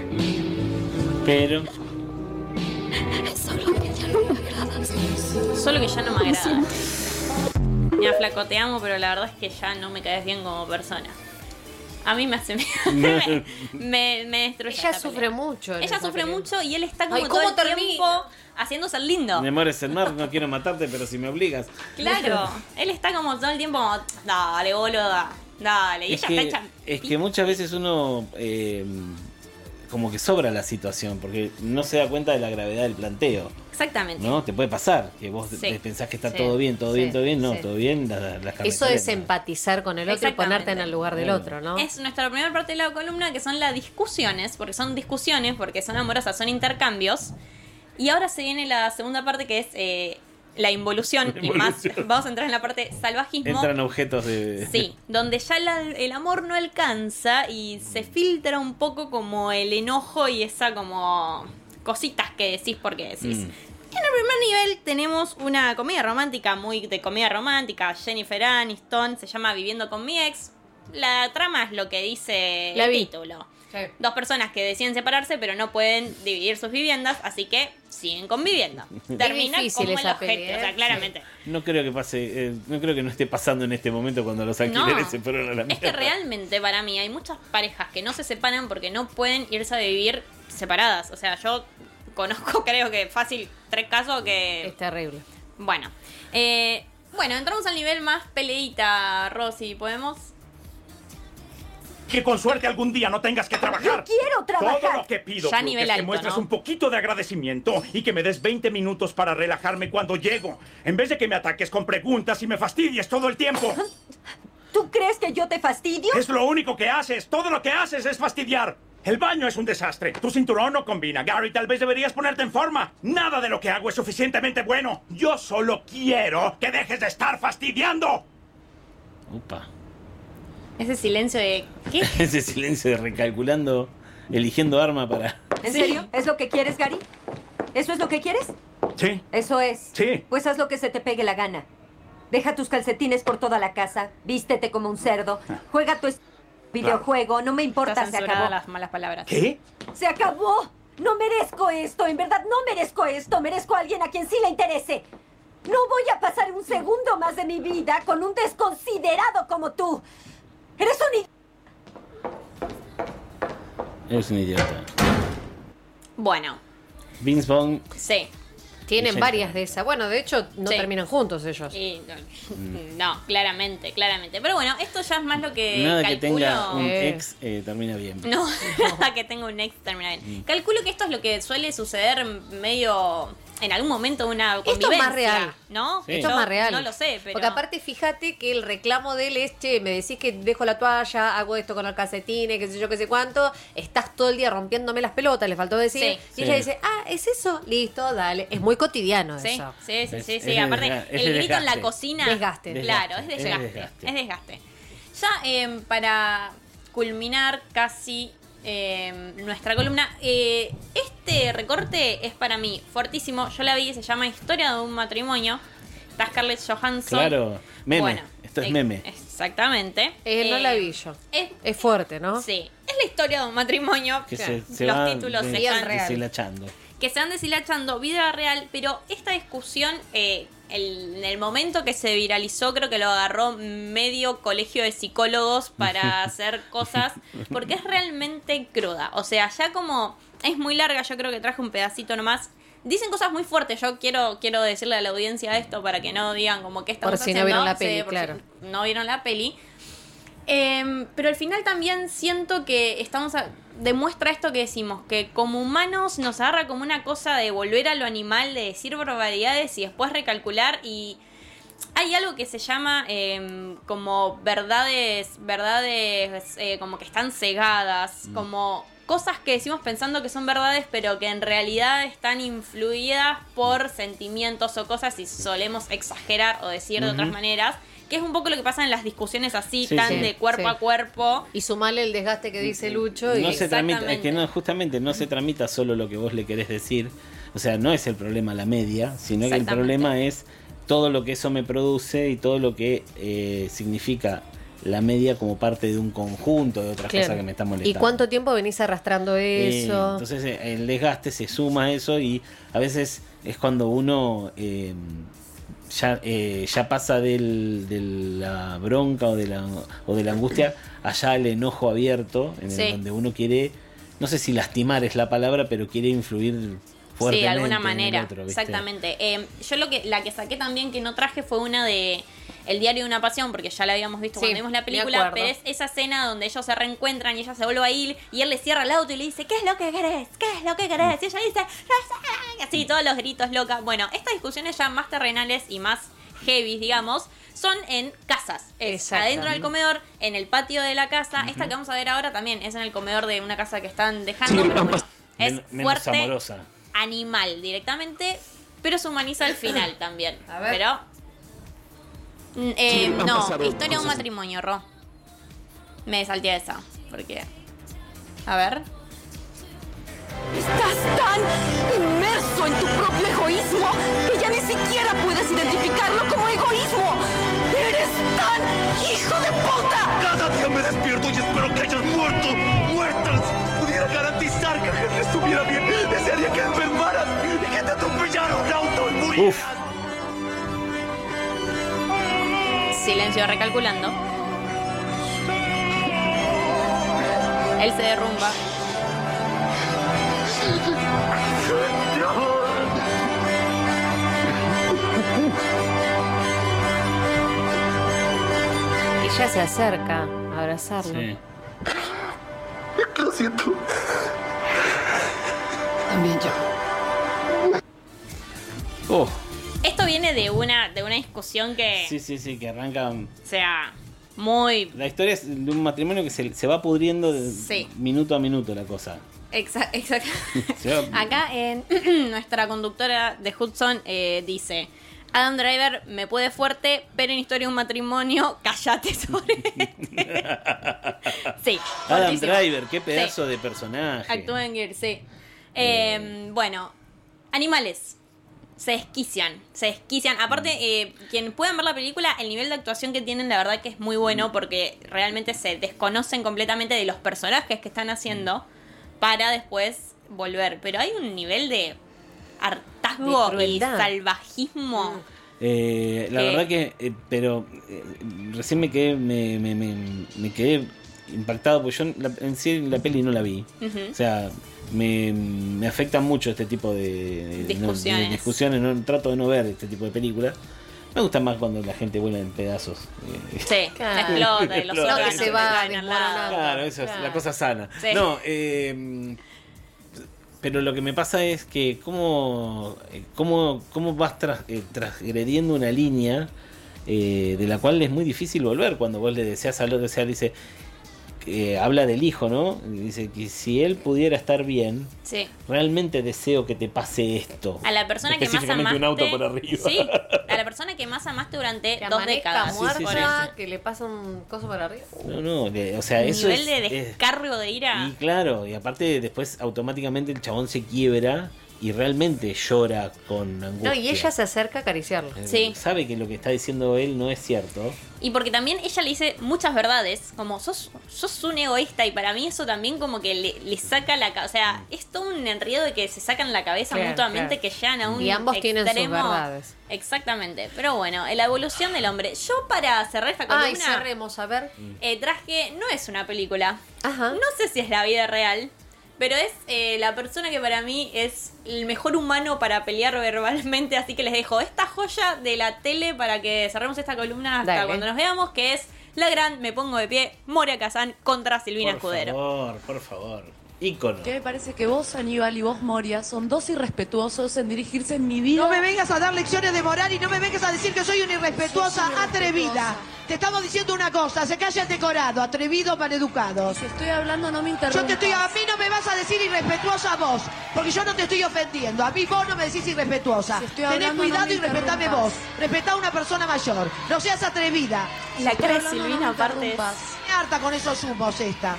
Pero. Es solo que ya no me agradas. Solo que ya no me Lo agrada. siento. Mira, flaco, te amo, pero la verdad es que ya no me caes bien como persona. A mí me hace... me, me, me destruye Ella esta sufre pelea. mucho. en Ella esa sufre pelea. mucho y él está como Ay, todo ¿cómo el termina? tiempo haciéndose el lindo. Mi amor es el mar, no quiero matarte, pero si me obligas. Claro, él está como todo el tiempo, dale, boludo, dale. Y Es ella que, está hecha... es que muchas veces uno eh, como que sobra la situación porque no se da cuenta de la gravedad del planteo. Exactamente. ¿No? Te puede pasar que vos Sí. te pensás que está Sí, todo bien, todo sí, bien, todo bien. No, sí. todo bien. La, la Eso es empatizar con el otro y ponerte en el lugar del Claro. otro, ¿no? Es nuestra primera parte de la columna, que son las discusiones, porque son discusiones, porque son amorosas, son intercambios. Y ahora se viene la segunda parte, que es eh, la involución, y más, vamos a entrar en la parte salvajismo. Entran objetos de... Sí, donde ya la- el amor no alcanza y se filtra un poco como el enojo y esa como cositas que decís porque decís. Mm. En el primer nivel tenemos una comedia romántica, muy de comedia romántica, Jennifer Aniston, se llama Viviendo con mi ex. La trama es lo que dice La el vi. título. Sí. Dos personas que deciden separarse, pero no pueden dividir sus viviendas, así que siguen conviviendo. Termina como el esa peli, objeto, ¿eh? o sea, claramente. Sí. No creo que pase, eh, no creo que no esté pasando en este momento cuando los alquileres No. se fueron a la mierda. Es que realmente para mí hay muchas parejas que no se separan porque no pueden irse a vivir separadas. O sea, yo conozco, creo que fácil, tres casos que... Es terrible. Bueno, eh, bueno, entramos al nivel más peleita, Rosy, ¿podemos? Que con suerte algún día no tengas que trabajar. ¡Yo quiero trabajar! Todo lo que pido, Ya Brooke, nivel es que alto, muestres ¿no? un poquito de agradecimiento y que me des veinte minutos para relajarme cuando llego. En vez de que me ataques con preguntas y me fastidies todo el tiempo. ¿Tú crees que yo te fastidio? Es lo único que haces. Todo lo que haces es fastidiar. El baño es un desastre. Tu cinturón no combina. Gary, tal vez deberías ponerte en forma. Nada de lo que hago es suficientemente bueno. Yo solo quiero que dejes de estar fastidiando. Upa. Ese silencio de... ¿Qué? Ese silencio de recalculando, eligiendo arma para... ¿En serio? ¿Es lo que quieres, Gary? ¿Eso es lo que quieres? Sí. Eso es. Sí. Pues haz lo que se te pegue la gana. Deja tus calcetines por toda la casa, vístete como un cerdo, juega tu es- videojuego, no me importa, Está se censurada acabó. las malas palabras. ¿Qué? ¡Se acabó! No merezco esto, en verdad no merezco esto, merezco a alguien a quien sí le interese. No voy a pasar un segundo más de mi vida con un desconsiderado como tú. Eres un idiota. Es un idiota. Bueno, Vince Vaughn. sí. Tienen Sí. varias de esas. Bueno, de hecho, no Sí. terminan juntos ellos. Y, no, no, claramente, claramente. Pero bueno, esto ya es más lo que Nada que calculo. tenga un Eh. ex eh, termina bien. No, nada que tenga un ex termina bien. Calculo que esto es lo que suele suceder medio en algún momento de una Esto es convivencia. más real. ¿No? Sí. Esto Yo es más real. No lo sé, pero. Porque aparte, fíjate que el reclamo de él es, che, me decís que dejo la toalla, hago esto con el calcetines, qué sé yo, qué sé cuánto, estás todo el día rompiéndome las pelotas, le faltó decir. Sí. Y Sí. ella dice, ah, ¿es eso? Listo, dale. Es muy cotidiano Sí, eso. sí, sí, Es- sí, es sí. de Aparte, desga- es el de grito en la desgaste. cocina. Desgaste. Claro, es Desgaste, desgaste. es desgaste. Es desgaste. Ya eh, para culminar casi eh, nuestra columna, eh, este recorte es para mí fuertísimo. Yo la vi, se llama Historia de un matrimonio. Está Scarlett Johansson. Claro, meme. Bueno, Esto es eh, meme. Exactamente. Eh, no Eh, la vi yo. Es, Es fuerte, ¿no? sí, es la historia de un matrimonio. Que Sí. se, se Los va títulos de- se Bien van- real. deshilachando. que se van deshilachando, vida real, pero esta discusión, eh, el- en el momento que se viralizó, creo que lo agarró medio colegio de psicólogos para hacer cosas, porque es realmente cruda. O sea, ya como es muy larga, yo creo que traje un pedacito nomás. Dicen cosas muy fuertes, yo quiero quiero decirle a la audiencia esto para que no digan como que estamos Por si no haciendo. vieron la Sí, peli, por claro. si no vieron la peli. Em, pero al final también siento que estamos a- demuestra esto que decimos, que como humanos nos agarra como una cosa de volver a lo animal, de decir barbaridades y después recalcular, y hay algo que se llama em, como verdades, verdades eh, como que están cegadas, como cosas que decimos pensando que son verdades, pero que en realidad están influidas por sentimientos o cosas y solemos exagerar o decir de otras Ujú. maneras. Que es un poco lo que pasa en las discusiones así, Sí, tan sí. de cuerpo Sí. a cuerpo. Y sumarle el desgaste que dice Lucho. Y... No se tramita, es que Exactamente. no, justamente no se tramita solo lo que vos le querés decir. O sea, no es el problema la media, sino que el Exactamente. problema es todo lo que eso me produce y todo lo que eh, significa la media como parte de un conjunto de otras Claro. cosas que me están molestando. ¿Y cuánto tiempo venís arrastrando Eh, eso? entonces eh, el desgaste se suma a eso y a veces es cuando uno eh, ya, eh, ya pasa del, de la bronca o de la, o de la angustia allá al enojo abierto, en el Sí. donde uno quiere, no sé si lastimar es la palabra, pero quiere influir fuertemente Sí, de alguna en el manera. otro, ¿viste? Exactamente. Eh, yo lo que la que saqué también que no traje fue una de El diario de una pasión, porque ya la habíamos visto Sí, cuando vimos la me película, acuerdo. pero es esa escena donde ellos se reencuentran y ella se vuelve a ir y él le cierra el auto y le dice, ¿qué es lo que querés? ¿Qué es lo que querés? Y ella dice, no sé, así todos los gritos locas. Bueno, estas discusiones ya más terrenales y más heavy, digamos, son en casas. Es Exacto. adentro del comedor, en el patio de la casa. Esta que vamos a ver ahora también es en el comedor de una casa que están dejando. Pero bueno, es Men- menos fuerte, amorosa. animal directamente, pero se humaniza al final también. A ver. Pero Mm, eh, Sí, han no, pasado historia de un cosas. matrimonio, Ro. Me salté esa, porque a ver. Estás tan inmerso en tu propio egoísmo que ya ni siquiera puedes identificarlo como egoísmo. ¡Eres tan hijo de puta! Cada día me despierto y espero que hayas muerto, muertas. que la gente estuviera bien. Desearía que enfermaras y que te atropellara un auto y murieras. Uf. Silencio recalculando. Él se derrumba. Ella se acerca a abrazarlo. Sí. Lo siento. También yo. Oh. Esto viene de una, de una discusión que, Sí, sí, sí, que arranca. o sea, muy... La historia es de un matrimonio que se, se va pudriendo de Sí. minuto a minuto la cosa. Exa- Exacto. Se va- Acá en nuestra conductora de Hudson eh, dice: Adam Driver me puede fuerte, pero en Historia de un matrimonio, cállate sobre este. Sí. Adam fuertísimo. Driver, qué pedazo Sí. de personaje. Actúa en Gear, sí. Eh, bueno, animales. Se desquician, se desquician. Aparte, eh, quien puedan ver la película, el nivel de actuación que tienen, la verdad que es muy bueno, porque realmente se desconocen completamente de los personajes que están haciendo para después volver. Pero hay un nivel de hartazgo De y crueldad. salvajismo. Eh, la ¿Qué? verdad que, eh, pero eh, recién me quedé, me, me, me, me quedé impactado, porque yo la- en sí la peli no la vi. Ujú. O sea, me, me afectan mucho este tipo de, de- Discusiones. de discusiones. No, trato de no ver este tipo de películas. Me gusta más cuando la gente vuela en pedazos. eh. Sí, Claro. explota, y los Explota. órganos No, que se va caen al lado. desmoronando. Claro, eso es Claro. la cosa sana. Sí. No, eh, pero lo que me pasa es que cómo, eh, cómo, cómo vas tras- eh, transgrediendo una línea eh, de la cual es muy difícil volver cuando vos le deseas al otro. O sea, dice, eh, habla del hijo, ¿no? Y dice que si él pudiera estar bien, Sí. realmente deseo que te pase esto. A la persona que más Específicamente amaste. un auto por arriba. Sí, a la persona que más amaste durante Que dos amanezca décadas. muerta, Sí, sí, sí. que le pasa un coso para arriba. No, no, le- o sea, Un eso nivel es, de es- descargo de ira. Y claro, y aparte después automáticamente el chabón se quiebra y realmente llora con angustia. No, y ella se acerca a acariciarlo. Eh, Sí. Sabe que lo que está diciendo él no es cierto. Y porque también ella le dice muchas verdades, como sos, sos un egoísta, y para mí eso también como que le, le saca la cabeza. O sea, es todo un enredo de que se sacan la cabeza Claro, mutuamente, claro. que llegan a un Y ambos tienen sus extremo. verdades. Exactamente. Pero bueno, la evolución del hombre. Yo para cerrar esta Ay, columna cerremos, a ver. eh, traje, no es una película. Ajá. No sé si es la vida real, pero es eh, la persona que para mí es el mejor humano para pelear verbalmente. Así que les dejo esta joya de la tele para que cerremos esta columna hasta Dale. cuando nos veamos, que es la gran Me Pongo de Pie, Moria Kazan contra Silvina Por Escudero. favor, por favor. Ícono. Que me parece que vos, Aníbal, y vos, Moria, son dos irrespetuosos en dirigirse en mi vida. No me vengas a dar lecciones de moral y no me vengas a decir que soy una irrespetuosa, atrevida. Te estamos diciendo una cosa, se calla el decorado, atrevido, maleducado. Si estoy hablando, no me interrumpas. Yo te estoy, a mí no me vas a decir irrespetuosa vos, porque yo no te estoy ofendiendo. A mí vos no me decís irrespetuosa. Si estoy Tenés hablando, cuidado no me y respetame vos. interrumpas. Respetá a una persona mayor. No seas atrevida. La Estoy cara de hablando, Silvina no me aparte es... interrumpas. Me harta con esos humos esta.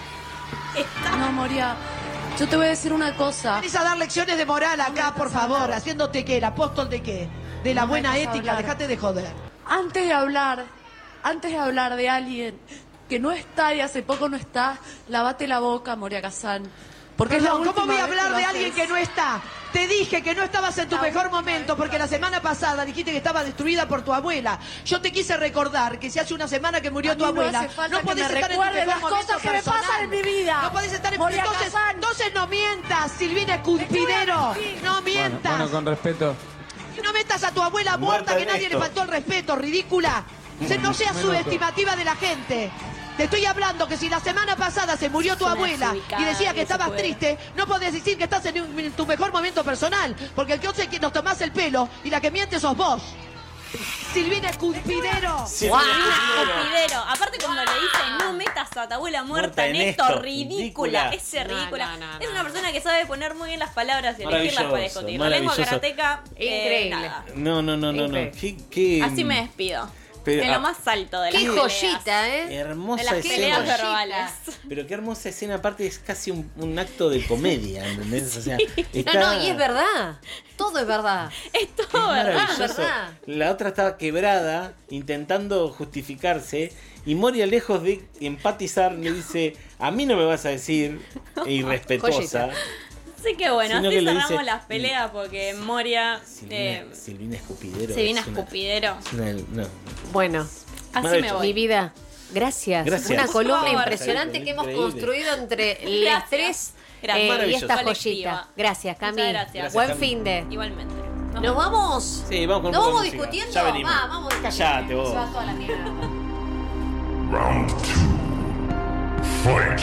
No, Moria, yo te voy a decir una cosa. Venís a dar lecciones de moral acá, por favor, haciéndote qué, el apóstol de qué. De la No me buena dejas ética, hablar. dejate de joder. Antes de hablar, antes de hablar de alguien que no está y hace poco no está, lavate la boca, Moria Kazan. Porque es la Perdón, ¿cómo última voy a vez hablar que de lo alguien haces. que no está? Te dije que no estabas en tu La mejor última momento vez porque que la lo semana pasada dijiste que estaba destruida por tu abuela. Yo te quise recordar que si hace una semana que murió A tu mí no abuela, hace falta no que podés me estar en tu recuerden mejor las momento cosas que me personal. pasan en mi vida. No podés estar en Moria entonces, Kazan. entonces no mientas, Silvina Escudero. No mientas. Bueno, con respeto. No metas a tu abuela muerta, Muerta que en nadie esto. le faltó el respeto, ridícula. Se- no seas Me enojo. subestimativa de la gente. Te estoy hablando que si la semana pasada se murió tu Es una abuela desubicada y decía que que se estabas puede. triste, no podés decir que estás en, un- en tu mejor momento personal, porque el que hace que nos tomás el pelo y la que miente sos vos. Silvina Escudero. Silvina ¡Guau! Escudero. Aparte cuando le dice no metas a tu abuela muerta, Muerta en en esto, esto, ridícula, ridícula. ese No, ridícula. no, no, es no. una persona que sabe poner muy bien las palabras y elegirlas para Maravilloso, discutir. La lengua maravilloso. karateca, eh, Increíble. nada. No, no, no, no, no. Increíble. ¿Qué, qué, Así me despido. Pero, de ah, lo más alto de las Qué peleas. joyita, ¿eh? hermosa De las escena. peleas joyita. verbales. Pero qué hermosa escena, aparte es casi un, un acto de comedia, ¿entendés? O sea, está, No, no, y es verdad. Todo es verdad. Es todo es verdad. maravilloso. verdad. La otra estaba quebrada, intentando justificarse, y Moria, lejos de empatizar, le dice, a mí no me vas a decir irrespetuosa. Joyita. Así que bueno, Sino así que lo cerramos dice- las peleas porque Moria. Silvina, eh, Silvina Escupidero. Silvina es una- Escupidero. es una- no. Bueno, Así Mal me hecho. voy. mi vida, gracias. Gracias. Una Por columna favor. impresionante que hemos Increíble. construido entre las Gracias. tres Gracias. eh, y Maravilloso. esta Colectiva. joyita. Gracias, Cami. Muchas gracias. Gracias, Buen Cami. fin de. Igualmente. ¿Nos vamos? Sí, vamos con un ¿Nos poco vamos de música. discutiendo? Ya venimos. Va, vamos Callate vos. Se va toda la mierda. Round two. Fight.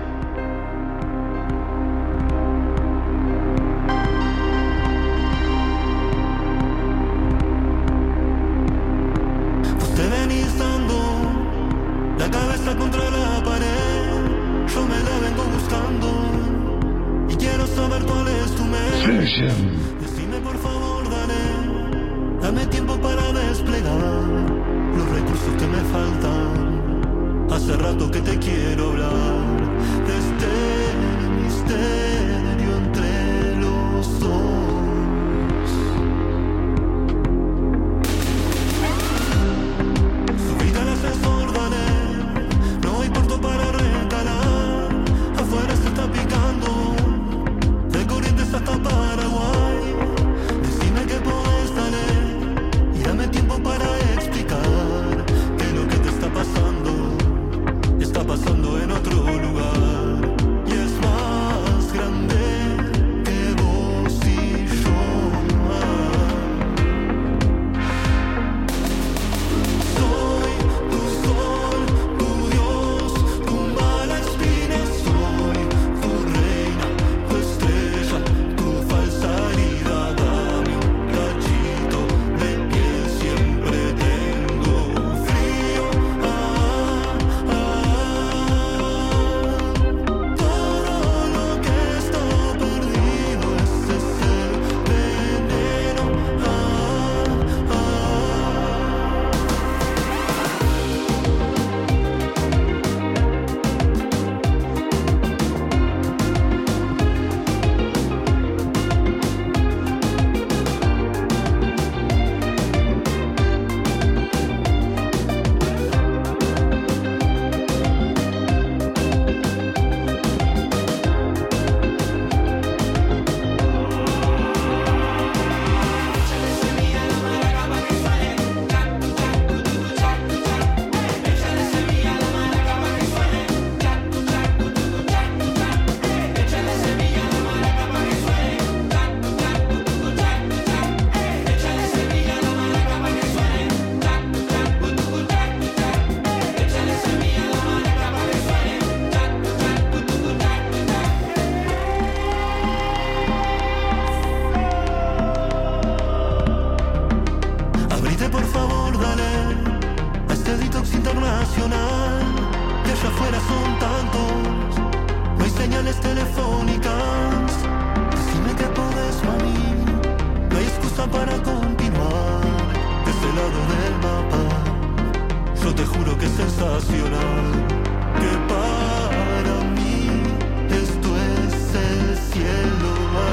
Te venís dando la cabeza contra la pared. Yo me la vengo buscando y quiero saber cuál es tu mente. Decime por favor, dale, dame tiempo para desplegar los recursos que me faltan. Hace rato que te quiero hablar de este misterio entre los dos. Subida al ascensor, dale, no hay puerto para recalar. Afuera se está picando, de Corrientes hasta Paraguay. Decime que podés, dale, y dame tiempo para explicar que lo que te está pasando está pasando en otro lugar. Y es más grande que vos y yo. Soy tu sol, tu Dios, tu mala espina. Soy tu reina, tu estrella, tu falsa herida. Dame un cachito de piel, siempre tengo frío. Ah, ah. Todo lo que está perdido, ese es el veneno. Ah, ah. Abrite por favor, dale, a este detox internacional. Que allá afuera son tantos, no hay señales telefónicas. Decime que podés, mami, no hay excusa para continuar. De ese lado del mapa, yo te juro que es sensacional. Que para mí esto es el cielo.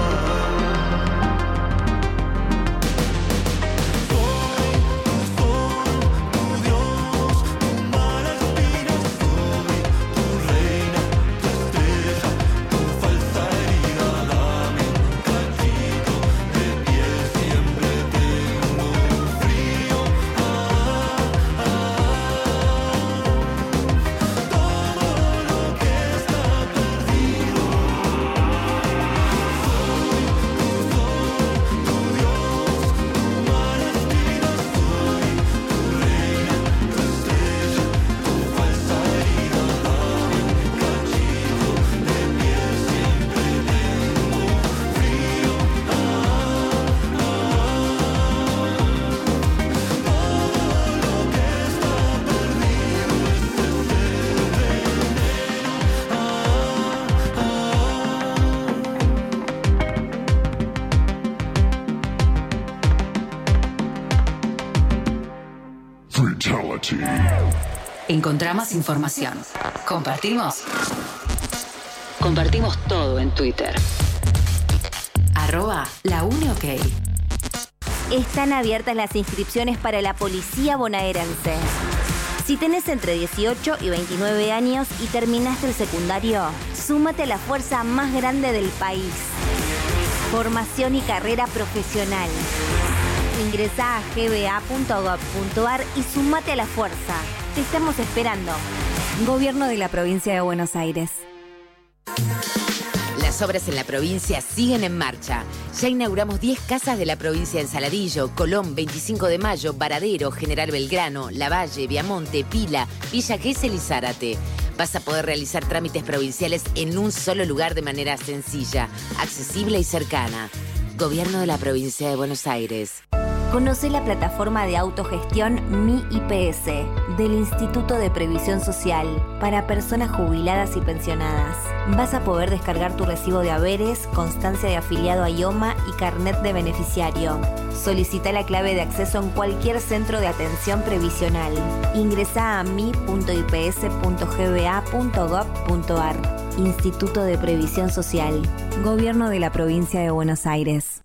Soy tu sol, tu Dios, tu mala espina. Soy tu reina, tu estrella, tu falsa herida. Dame un cachito de piel, siempre tengo frío. Ah, ah. Todo lo que está perdido. Soy tu sol, tu Dios, tu mala espina. Soy tu reina, tu estrella, tu falsa herida. Dame un cachito de piel, siempre tengo frío. Ah, ah. Todo lo que está perdido, ese es el veneno. Ah, Fatality. Encontramos información. Compartimos. Compartimos todo en Twitter. Arroba la UniOK. Están abiertas las inscripciones para la Policía Bonaerense. Si tenés entre dieciocho y veintinueve años y terminaste el secundario, súmate a la fuerza más grande del país. Formación y carrera profesional. Ingresá a g b a punto gov punto a r y sumate a la fuerza. Te estamos esperando. Gobierno de la Provincia de Buenos Aires. Las obras en la provincia siguen en marcha. Ya inauguramos diez casas de la provincia en Saladillo, Colón, veinticinco de mayo, Varadero, General Belgrano, Lavalle, Viamonte, Pila, Villa Gesell y Zárate. Vas a poder realizar trámites provinciales en un solo lugar de manera sencilla, accesible y cercana. Gobierno de la Provincia de Buenos Aires. Conoce la plataforma de autogestión Mi I P S del Instituto de Previsión Social para personas jubiladas y pensionadas. Vas a poder descargar tu recibo de haberes, constancia de afiliado a I O M A y carnet de beneficiario. Solicita la clave de acceso en cualquier centro de atención previsional. Ingresá a mi punto i p s punto g b a punto gov punto a r. Instituto de Previsión Social. Gobierno de la Provincia de Buenos Aires.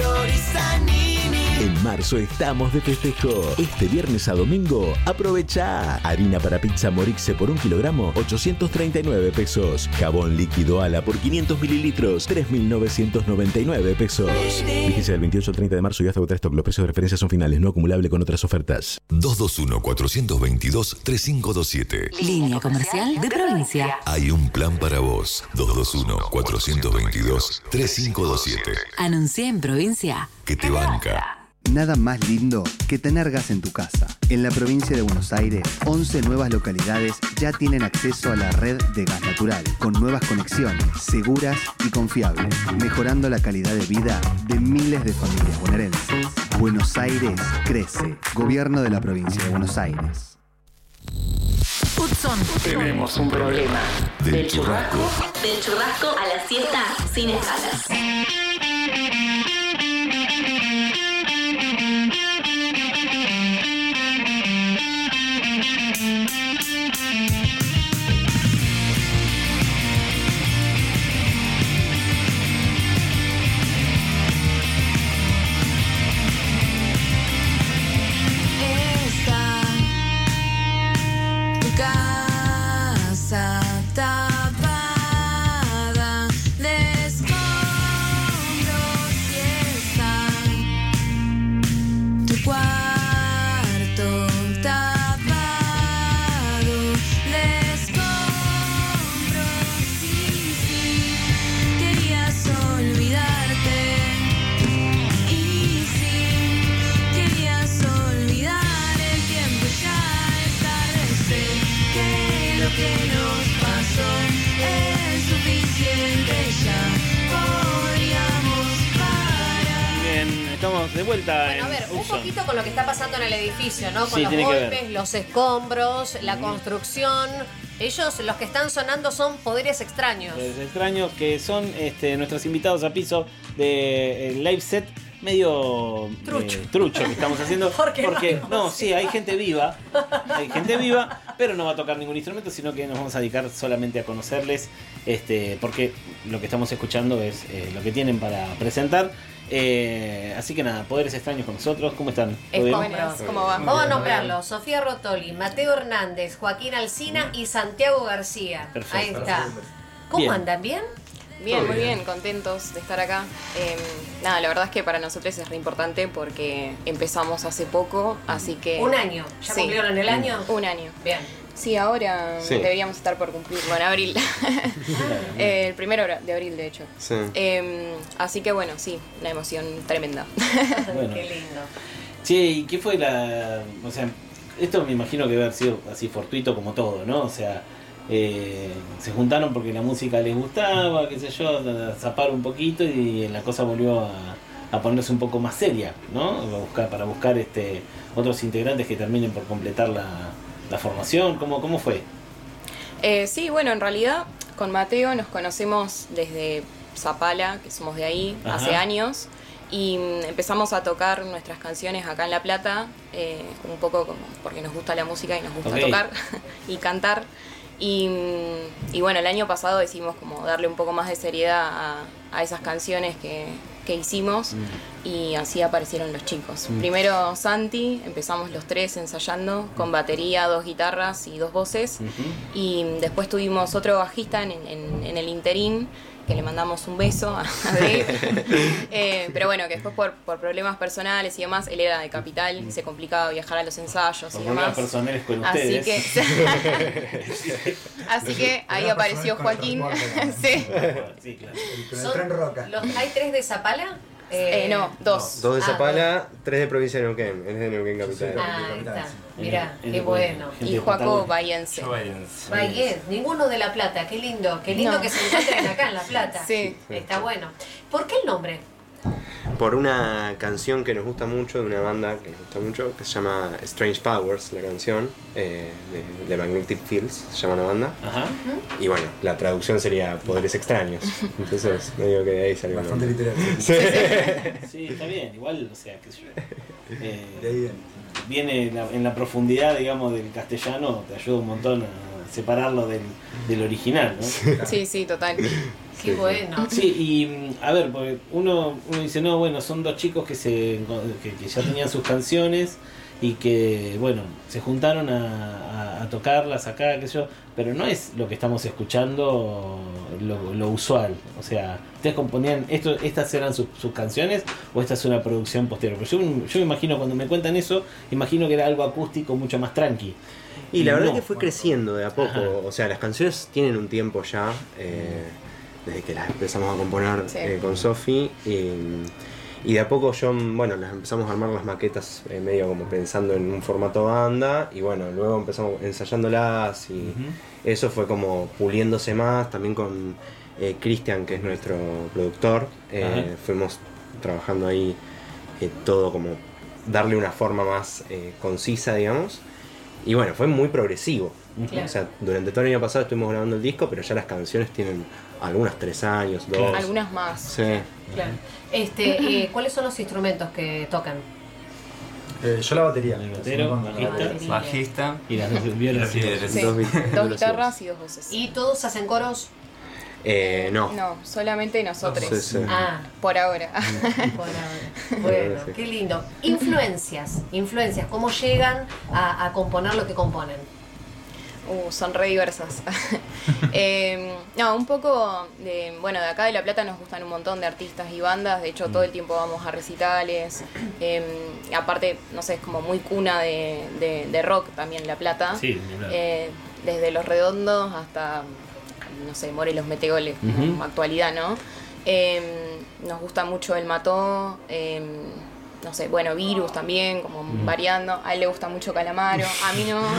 En marzo estamos de festejo. Este viernes a domingo, aprovecha. Harina para pizza Morixe por un kilogramo, ochocientos treinta y nueve pesos. Jabón líquido Ala por quinientos mililitros, tres mil novecientos noventa y nueve pesos. Vigencia del veintiocho al treinta de marzo y hasta agotar stock. Los precios de referencia son finales, no acumulable con otras ofertas. dos dos uno, cuatro dos dos, tres cinco dos siete. Línea comercial de provincia. Hay un plan para vos. dos dos uno, cuatro dos dos, tres cinco dos siete. Anuncié en provincia. Que te banca. Nada más lindo que tener gas en tu casa. En la provincia de Buenos Aires, once nuevas localidades ya tienen acceso a la red de gas natural, con nuevas conexiones, seguras y confiables, mejorando la calidad de vida de miles de familias bonaerenses. Buenos Aires crece. Gobierno de la provincia de Buenos Aires. Hudson. Tenemos un problema. Del churrasco. Del churrasco a la siesta sin escalas. Casa tapada de escombros y está tu cuarto tapado de escombros y si querías olvidarte y si querías olvidar el tiempo ya es tarde, sé que lo que nos pasó es suficiente, ya podríamos parar. Bien, estamos de vuelta Bueno, en a ver, un Hudson. poquito con lo que está pasando en el edificio, ¿no? Con Sí, los tiene que ver. golpes, los escombros, la construcción. Ellos, los que están sonando son poderes extraños. Es extraño que son este, nuestros invitados a piso de el live set medio Trucho. eh, trucho que estamos haciendo. Porque porque no, no, sí, hay gente viva, hay gente viva, pero no va a tocar ningún instrumento, sino que nos vamos a dedicar solamente a conocerles, este, porque lo que estamos escuchando es eh, lo que tienen para presentar. Eh, así que nada, poderes extraños con nosotros. ¿Cómo están? ¿Todo bien? Escombros. ¿Cómo va? Vamos a nombrarlos: Sofía Rotoli, Mateo Hernández, Joaquín Alsina y Santiago García. Perfecto. Ahí está. ¿Cómo Bien. andan? ¿Bien? Bien, muy bien, contentos de estar acá. Eh, nada, la verdad es que para nosotros es re importante porque empezamos hace poco, así que... Un año. ¿Ya cumplieron el año? Un año. Bien. Sí, ahora Sí. deberíamos estar por cumplir, bueno, en abril. Eh, el primero de abril, de hecho. Sí. Eh, así que bueno, sí, una emoción tremenda. Bueno. Qué lindo. Che, ¿y qué fue la...? O sea, esto me imagino que debe haber sido así fortuito como todo, ¿no? O sea, eh, se juntaron porque la música les gustaba, qué sé yo, a zapar un poquito y la cosa volvió a, a ponerse un poco más seria, ¿no? A buscar, para buscar este otros integrantes que terminen por completar la, la formación. ¿Cómo, cómo fue? Eh, sí, bueno, en realidad con Mateo nos conocemos desde Zapala, que somos de ahí, Ajá. hace años. Y mm, empezamos a tocar nuestras canciones acá en La Plata, eh, un poco como porque nos gusta la música y nos gusta Ok. tocar y cantar. Y, mm, y bueno, el año pasado decidimos como darle un poco más de seriedad a, a esas canciones que, que hicimos y así aparecieron los chicos. Mm. Primero Santi, empezamos los tres ensayando con batería, dos guitarras y dos voces. Y después tuvimos otro bajista en, en- en el interín que le mandamos un beso a Dave. eh, pero bueno, que después por, por problemas personales y demás, él era de Capital y se complicaba viajar a los ensayos Por y problemas demás. personales con Así ustedes. que, así que ahí apareció Joaquín. Sí. Sí, claro. Son- los- ¿Hay tres de Zapala? Eh, no, dos. Dos de Ah, Zapala, tres de provincia de Neuquén. Es de Neuquén Capital. Ah, ahí está. Mirá, Eh, qué eh, bueno. Y Joaco Bahiense. Bahiense, ninguno de La Plata, qué lindo, qué lindo No. que se encuentren acá en La Plata. Sí. Está bueno. ¿Por qué el nombre? Por una canción que nos gusta mucho, de una banda que nos gusta mucho, que se llama Strange Powers, la canción, eh, de, de Magnetic Fields, se llama la banda. Ajá. Y bueno, la traducción sería Poderes Extraños. Entonces, me digo que de ahí salió. Bastante el nombre. literario. Sí. Sí, está bien, igual, o sea, qué sé yo. Eh, viene en la, en la profundidad, digamos, del castellano, te ayuda un montón a separarlo del, del original, ¿no? Sí, sí, total. Qué bueno. Sí, y mm, a ver, porque uno, uno dice, no, bueno, son dos chicos que, se, que, que ya tenían sus canciones y que, bueno, se juntaron a, a, a tocarlas acá, qué sé yo, pero no es lo que estamos escuchando lo, lo usual. O sea, ¿ustedes componían, esto, estas eran sus, sus canciones o esta es una producción posterior? Pero yo, yo me imagino, cuando me cuentan eso, imagino que era algo acústico mucho más tranqui. Y la verdad no. que fue creciendo de a poco. Ajá. O sea, las canciones tienen un tiempo ya, eh, desde que las empezamos a componer Sí. eh, con Sofi. Y, y de a poco yo, bueno, las empezamos a armar las maquetas eh, medio como pensando en un formato banda. Y bueno, luego empezamos ensayándolas y Ujú. eso fue como puliéndose más. También con eh, Cristian, que es nuestro productor. Eh, Ajá. fuimos trabajando ahí eh, todo como darle una forma más eh, concisa, digamos. Y bueno, fue muy progresivo. Claro. O sea, durante todo el año pasado estuvimos grabando el disco, pero ya las canciones tienen algunas tres años, dos. Algunas más. Sí. Claro. Este, eh, ¿cuáles son los instrumentos que tocan? Eh, yo la batería. El batero, bajista, bajista y las dos violas. Sí, Sí. Dos, vi- Dos velocidades. guitarras y dos voces. ¿Y todos hacen coros? Eh, no. No, solamente nosotros. Sí, sí. Ah, Por ahora. por ahora. Bueno, Sí. qué lindo. Influencias, influencias, ¿cómo llegan a, a componer lo que componen? Uh, son re diversas. Eh, no, un poco de, bueno, de acá de La Plata nos gustan un montón de artistas y bandas, de hecho todo el tiempo vamos a recitales, eh, aparte, no sé, es como muy cuna de, de, de rock también La Plata, Sí, ni hablar. eh, desde Los Redondos hasta, no sé, Morelos Metegoles, como Ujú. actualidad, ¿no? Eh, nos gusta mucho El Mató, eh, no sé, bueno, Virus también, como Mm. variando. A él le gusta mucho Calamaro, a mí no.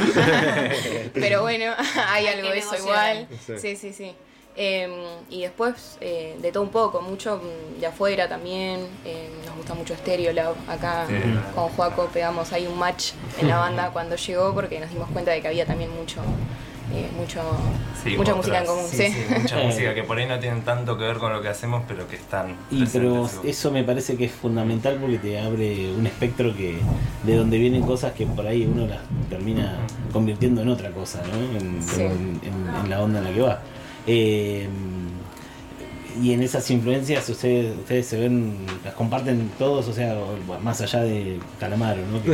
Pero bueno, hay algo de eso negociar. igual. Sí. Sí, sí, sí. Eh, y después eh, de todo un poco, mucho mm, de afuera también. Eh, nos gusta mucho Stereolab. Acá Sí. con Joaco pegamos ahí un match en la banda cuando llegó porque nos dimos cuenta de que había también mucho, eh, mucho Sí, mucha otras- música en común. Sí, Sí, sí, mucha Eh. música que por ahí no tienen tanto que ver con lo que hacemos, pero que están Y pero presentes. eso me parece que es fundamental porque te abre un espectro que de donde vienen cosas que por ahí uno las termina convirtiendo en otra cosa, ¿no? En, Sí. en- en- en la onda en la que va. Eh, y en esas influencias ustedes, ustedes se ven, las comparten todos, o sea, o- bueno, más allá de Calamaro, ¿no?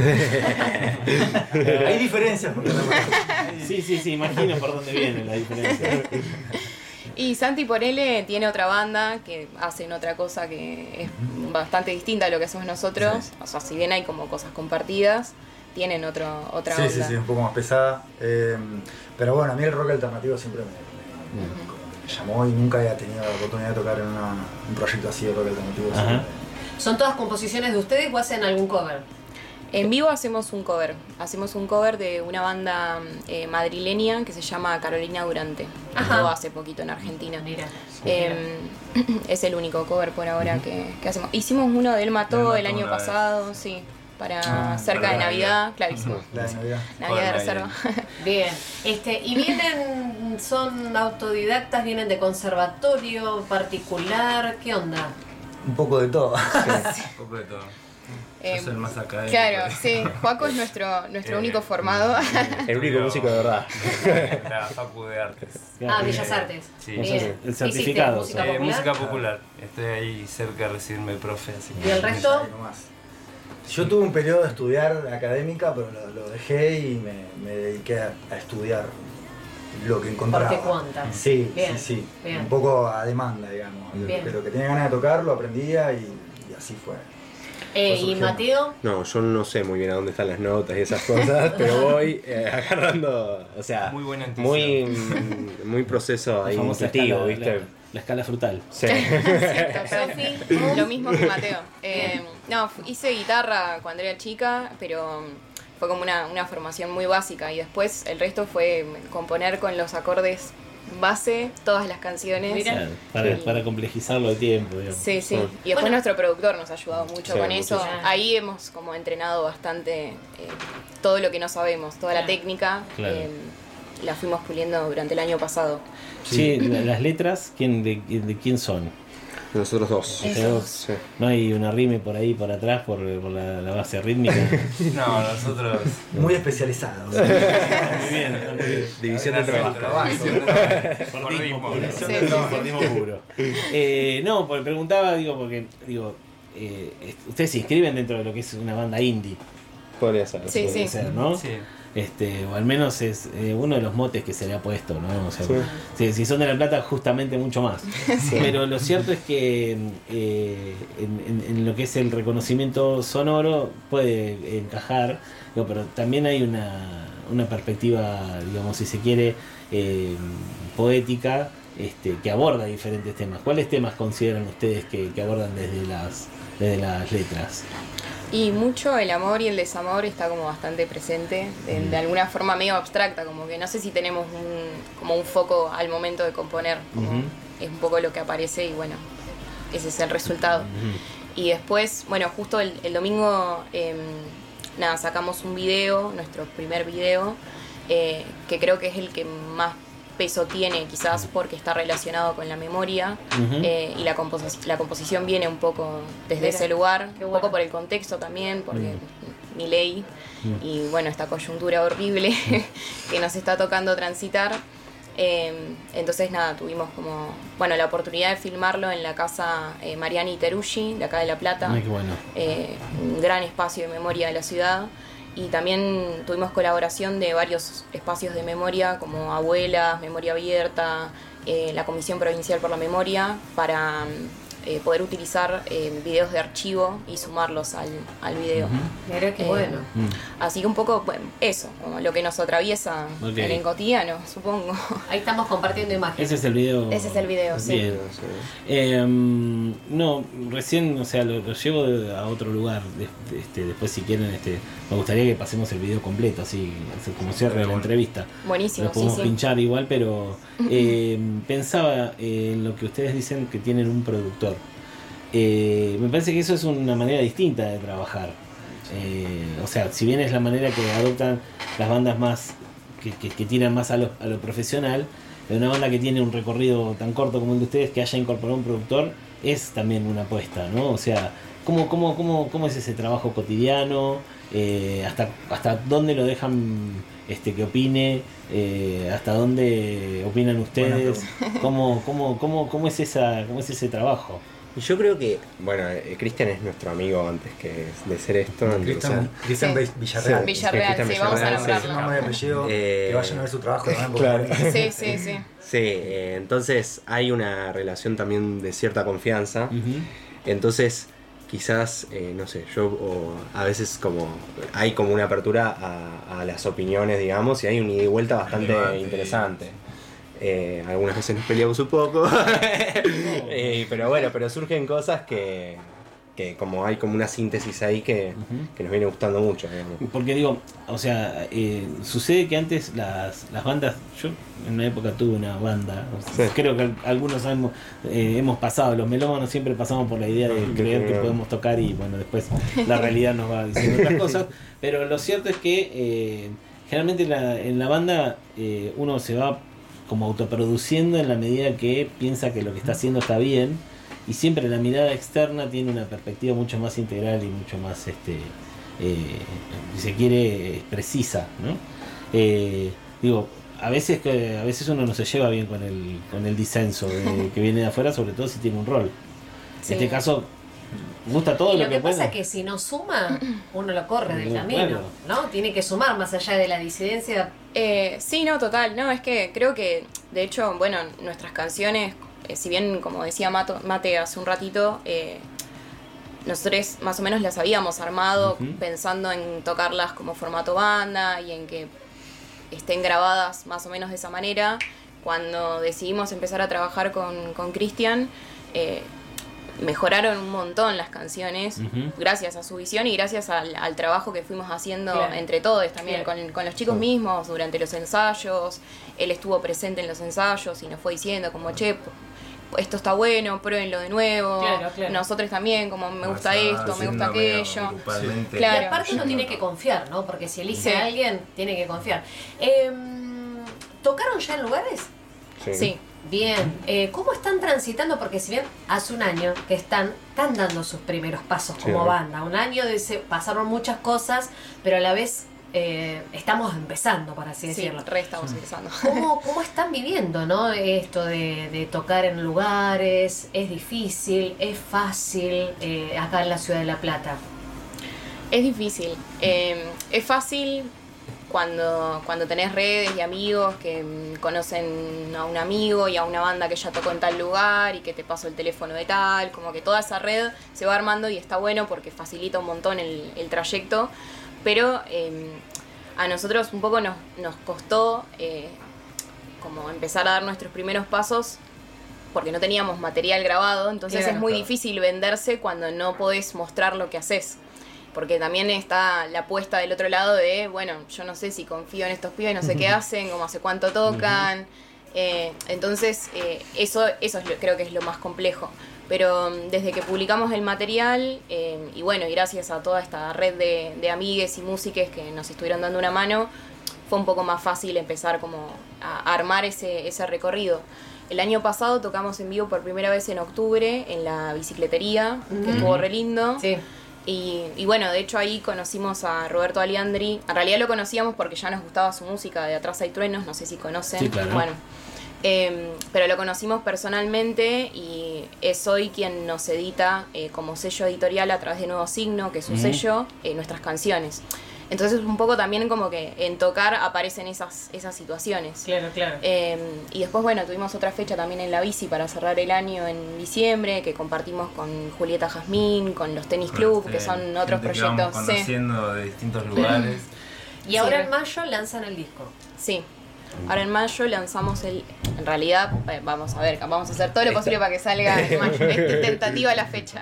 Que- Hay diferencias con Calamaro. Sí, sí, sí, imagino por dónde viene la diferencia. Y Santi Porele tiene otra banda que hacen otra cosa que es bastante distinta a lo que hacemos nosotros. O sea, si bien hay como cosas compartidas, tienen otro, otra Sí, onda. sí, sí, un poco más pesada. Eh, pero bueno, a mí el rock alternativo siempre me, me- me llamó y nunca había tenido la oportunidad de tocar en una- un proyecto así de rock alternativo. Ajá. siempre. ¿Son todas composiciones de ustedes o hacen algún cover? En vivo hacemos un cover. Hacemos un cover de una banda eh, madrileña que se llama Carolina Durante. Ajá. Estuvo hace poquito en Argentina. Mira. Eh, es el único cover por ahora que, que hacemos. Hicimos uno del Mató Del el Mató año una vez. pasado, sí. Para Ah, cerca para de Navidad. Navidad, clarísimo. La de Navidad. Navidad de Bueno, reserva. Bien. Este, ¿y vienen, son autodidactas, vienen de conservatorio particular? ¿Qué onda? Un poco de todo. Un poco de todo. Yo Eh, soy el más académico. Claro, sí. Joaco es nuestro, nuestro Eh, único formado. El único músico de verdad. La Facu de Artes. Ah, Bellas Artes. Sí. Bien. El ¿Qué certificado. hiciste? ¿Música Eh, popular? música popular. Estoy ahí cerca de recibirme de profe. Así que- ¿Y el resto? Ahí nomás. Yo tuve un periodo de estudiar académica, pero lo, lo dejé y me, me dediqué a, a estudiar lo que encontraba. Porque cuenta. Sí, Bien, sí, sí. bien. Un poco a demanda, digamos. Bien. Pero que tenía ganas de tocar, lo aprendía y, y así fue. Eh, Fue ¿Y surgiendo. Mateo? No, yo no sé muy bien a dónde están las notas y esas cosas, pero voy eh, agarrando, o sea, Muy buena muy, muy proceso ahí La famosa intuitivo, escala- ¿viste? La, la escala frutal. Sí. Sofi, lo mismo que Mateo. Eh, no, fu- hice guitarra cuando era chica, pero fue como una, una formación muy básica y después el resto fue componer con los acordes base todas las canciones. Claro, para, Y- para complejizarlo de tiempo, digamos. Sí, sí. Y después nuestro productor nos ha ayudado mucho Sí, con mucho. eso. Ahí hemos como entrenado bastante eh, todo lo que no sabemos, toda la técnica. Claro. eh, la fuimos puliendo durante el año pasado. Sí, la- las letras, ¿quién, de, de quién son? Nosotros dos. Ustedes dos. No hay una rime por ahí, por atrás, por, por la, la base rítmica. No, nosotros. Muy especializados. Muy bien, está muy bien. División de trabajo. División de trabajo. Por ritmo puro. División Sí, de trabajo. por ritmo puro. Eh, no, porque preguntaba, digo, porque, digo, eh, ustedes se inscriben dentro de lo que es una banda indie. Podría ser. Sí, Podría sí. ser, ¿no? Sí. Este, o al menos es eh, uno de los motes que se le ha puesto, ¿no? O sea, Sí. si, si son de La Plata, justamente mucho más. Pero lo cierto es que eh, en, en- en lo que es el reconocimiento sonoro puede encajar, digo, pero también hay una, una perspectiva, digamos, si se quiere, eh, poética, este, que aborda diferentes temas. ¿Cuáles temas consideran ustedes que, que abordan desde las, desde las letras? Y mucho el amor y el desamor está como bastante presente, de, de alguna forma medio abstracta, como que no sé si tenemos un, como un foco al momento de componer, como Ujú. es un poco lo que aparece y bueno, ese es el resultado. Y después, bueno, justo el, el domingo, eh, nada, sacamos un video, nuestro primer video, eh, que creo que es el que más peso tiene, quizás porque está relacionado con la memoria. Ujú. eh, y la, compos- la composición viene un poco desde Mira, ese lugar, qué un bueno. poco por el contexto también, porque mi ley Mm. y bueno, esta coyuntura horrible que nos está tocando transitar. Eh, entonces nada, tuvimos como, bueno, la oportunidad de filmarlo en la casa eh, Mariani Teruggi, de acá de La Plata. Ay, qué bueno. Eh, un gran espacio de memoria de la ciudad. Y también tuvimos colaboración de varios espacios de memoria, como Abuelas, Memoria Abierta, eh, la Comisión Provincial por la Memoria, para eh, poder utilizar eh, videos de archivo y sumarlos al, al video. Mira qué Eh, bueno. Así que un poco bueno, eso, como lo que nos atraviesa Ok. en el cotidiano, supongo. Ahí estamos compartiendo imágenes. Ese es el video. Ese es el video, sí. Bien. Eh, no, recién, o sea, lo, lo llevo de- a otro lugar. de- este, después, si quieren, este, me gustaría que pasemos el video completo, así, así como cierre de la entrevista. Buenísimo, Lo podemos sí, sí. pinchar igual, pero eh, pensaba en lo que ustedes dicen que tienen un productor. Eh, me parece que eso es una manera distinta de trabajar. Eh, o sea, si bien es la manera que adoptan las bandas más que, que, que tiran más a lo, a lo profesional, de una banda que tiene un recorrido tan corto como el de ustedes, que haya incorporado un productor, es también una apuesta, ¿no? O sea, ¿cómo, cómo, cómo, cómo es ese trabajo cotidiano? Eh, hasta, ¿Hasta dónde lo dejan este, que opine? Eh, ¿Hasta dónde opinan ustedes? ¿Cómo, cómo, cómo, cómo, es esa, ¿Cómo es ese trabajo? Y yo creo que, bueno, eh, Cristian es nuestro amigo antes que de ser esto. Cristian- Cristian Sí. Villarreal. Villarreal, Cristian sí, vamos a Villarreal, nombrarlo. sí. Nombre y apellido, Eh, que vayan a ver su trabajo también. porque- Claro. Sí, sí, sí. Sí, eh, entonces hay una relación también de cierta confianza. Entonces, quizás, eh, no sé, yo o a veces como hay como una apertura a, a las opiniones, digamos, y hay un ida y vuelta bastante Debate. interesante. Eh, algunas veces nos peleamos un poco, Eh, pero bueno, pero surgen cosas que, que como hay como una síntesis ahí que, que nos viene gustando mucho, digamos. Porque digo, o sea, eh, sucede que antes las, las bandas, yo en una época tuve una banda, o sea, Sí. creo que algunos hemos, eh, hemos pasado, los melómanos siempre pasamos por la idea de creer que podemos tocar y bueno, después la realidad nos va diciendo otras cosas, pero lo cierto es que eh, generalmente la- en la banda eh, uno se va como autoproduciendo en la medida que piensa que lo que está haciendo está bien y siempre la mirada externa tiene una perspectiva mucho más integral y mucho más, este, eh, si se quiere, precisa, ¿no? Eh, digo, a veces que a veces uno no se lleva bien con el con el disenso de- que viene de afuera, sobre todo si tiene un rol. Sí. En este caso, Me gusta todo y lo, lo que, que pasa pueda. es que si no suma, uno lo corre del Bueno. camino, ¿no? Tiene que sumar más allá de la disidencia. Eh, sí, no, total. No, es que creo que, de hecho, bueno, nuestras canciones, eh, si bien, como decía Mato, Mate hace un ratito, eh, nosotros más o menos las habíamos armado Ujú. pensando en tocarlas como formato banda y en que estén grabadas más o menos de esa manera. Cuando decidimos empezar a trabajar con con Cristian, eh, mejoraron un montón las canciones, Ujú. gracias a su visión y gracias al, al trabajo que fuimos haciendo Claro. entre todos también, Claro. con, con los chicos Sí. mismos, durante los ensayos. Él estuvo presente en los ensayos y nos fue diciendo como, che, p- esto está bueno, pruébenlo de nuevo. Claro, claro. Nosotros también, como me gusta Vas esto, me gusta haciendo medio aquello. grupalmente. Claro. Y aparte uno tiene que confiar, ¿no? Porque si elige Sí. a alguien, tiene que confiar. Eh, ¿Tocaron ya en lugares? Sí. Bien. Eh, ¿Cómo están transitando? Porque si bien hace un año que están, están dando sus primeros pasos como Sí. banda. Un año de ese- pasaron muchas cosas, pero a la vez eh, estamos empezando, por así Sí, decirlo. re estamos empezando. ¿Cómo, ¿Cómo están viviendo, no? Esto de, de tocar en lugares, ¿es difícil? ¿Es fácil eh, acá en la Ciudad de La Plata? Es difícil. Eh, es fácil cuando, cuando tenés redes y amigos que mm, conocen a un amigo y a una banda que ya tocó en tal lugar y que te pasó el teléfono de tal, como que toda esa red se va armando y está bueno porque facilita un montón el, el trayecto, pero eh, a nosotros un poco nos, nos costó eh, como empezar a dar nuestros primeros pasos porque no teníamos material grabado, entonces Claro. es muy Claro. difícil venderse cuando no podés mostrar lo que haces. Porque también está la apuesta del otro lado de, bueno, yo no sé si confío en estos pibes, no sé qué hacen, como hace cuánto tocan. Eh, entonces, eh, eso, eso es lo- creo que es lo más complejo. Pero mm, desde que publicamos el material, eh, y bueno, y gracias a toda esta red de, de amigues y músiques que nos estuvieron dando una mano, fue un poco más fácil empezar como a armar ese, ese recorrido. El año pasado tocamos en vivo por primera vez en octubre en la bicicletería, que Ujú. estuvo re lindo. Sí. Y, y bueno, de hecho ahí conocimos a Roberto Aliandri. En realidad lo conocíamos porque ya nos gustaba su música de Atrás hay truenos, no sé si conocen. Sí, claro. Bueno, eh, pero lo conocimos personalmente y es hoy quien nos edita eh, como sello editorial a través de Nuevo Signo, que es un Ujú. sello, eh, nuestras canciones. Entonces un poco también como que en tocar aparecen esas, esas situaciones. Claro, claro. Eh, y después, bueno, tuvimos otra fecha también en la bici para cerrar el año en diciembre, que compartimos con Julieta Jazmín, con los Tenis Club, que son otros Gente que vamos proyectos. Sí. conociendo de distintos lugares. Y ahora Sí. en mayo lanzan el disco. Sí. Ahora en mayo lanzamos el... En realidad, eh, vamos a ver, vamos a hacer todo lo posible para que salga en mayo. Es tentativa la fecha.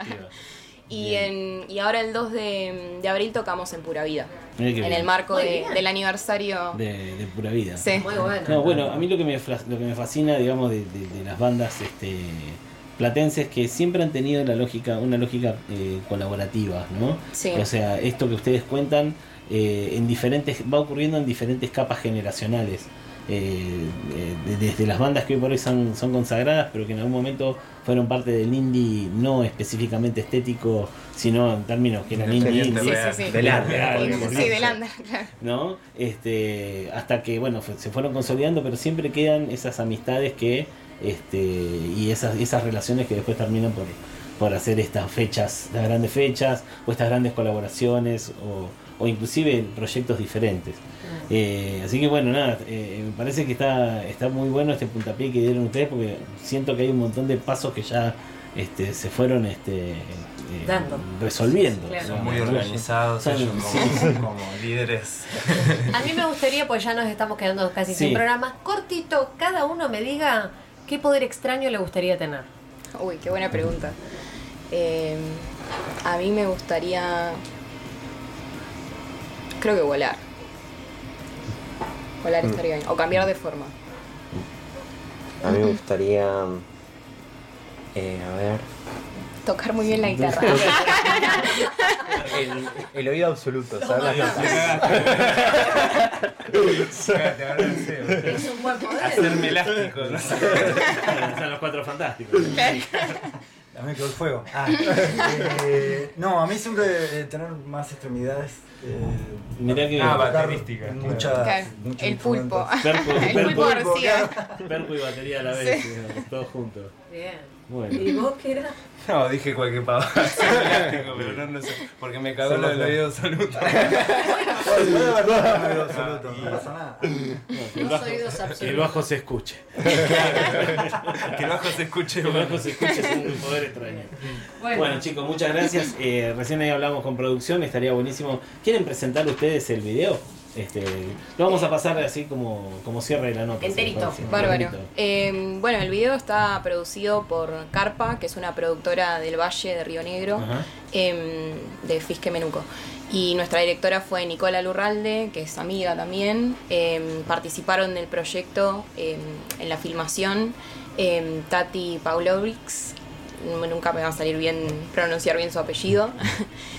Y, en, y ahora el dos de, de abril tocamos en Pura Vida. Mirá qué En bien. el marco Muy de- bien. del aniversario. de, de Pura Vida. Sí. Muy bueno. No, bueno, a mí lo que me, fra- lo que me fascina, digamos, de, de- de las bandas este, platenses que siempre han tenido la lógica, una lógica eh, colaborativa, ¿no? Sí. O sea, esto que ustedes cuentan eh, en diferentes, va ocurriendo en diferentes capas generacionales. Eh, eh, de- desde las bandas que hoy por hoy son, son consagradas, pero que en algún momento fueron parte del indie, no específicamente estético, sino en términos que eran Sí, indie, sí, indie, sí, sí. Del arte. real, Sí, ¿no? del under, claro. ¿no? Este, hasta que, bueno, fue- se fueron consolidando, pero siempre quedan esas amistades que, este, y esas, esas relaciones que después terminan por, por hacer estas fechas, las grandes fechas, o estas grandes colaboraciones, o, o inclusive proyectos diferentes. Eh, así que bueno, nada, eh, me parece que está, está muy bueno este puntapié que dieron ustedes, porque siento que hay un montón de pasos que ya este, se fueron este, eh, Dando. resolviendo. Claro. Son muy Digamos. organizados Son- ellos sí. como, como líderes. A mí me gustaría, pues ya nos estamos quedando casi Sí. sin programa, cortito, cada uno me diga qué poder extraño le gustaría tener. Uy, qué buena pregunta. Eh, a mí me gustaría... Creo que volar. Volar Mm. estaría bien. O cambiar de forma. A mí me gustaría. eh, a ver. Tocar muy bien la guitarra. El, el oído absoluto, ¿sabes? Es un buen poder. Hacerme elástico, ¿no? Son los cuatro fantásticos. A mí me quedó el fuego. Ah, eh, no, a mí siempre eh, tener más extremidades. Eh, Mirá que- Ah, tocar baterística. muchas- Claro, muchos el pulpo. instrumentos. Perpo, El perpo, pulpo García. perpo y batería a la vez, Sí. digamos, todos juntos. Bien. Bueno. ¿Y vos qué era? No, dije cualquier pavada. Plástico, pero no, no sé. Porque me cagó lo del oído absoluto. No pasa nada. Que el bajo, que el bajo se escuche. Que el bajo se escuche. Que el bajo se escuche es un poder extraño. Bueno, Bueno, chicos, muchas gracias. Eh, recién ahí hablamos con producción, estaría buenísimo. ¿Quieren presentar ustedes el video? Este, lo vamos a pasar así como, como cierre de la nota. Enterito. ¿Sí? Bárbaro. Enterito. Eh, bueno, el video está producido por Carpa, que es una productora del Valle de Río Negro, Ajá. eh, de Fisque Menuco. Y nuestra directora fue Nicola Lurralde, que es amiga también. Eh, participaron del proyecto eh, en la filmación eh, Tati Paulovics, nunca me va a salir bien pronunciar bien su apellido.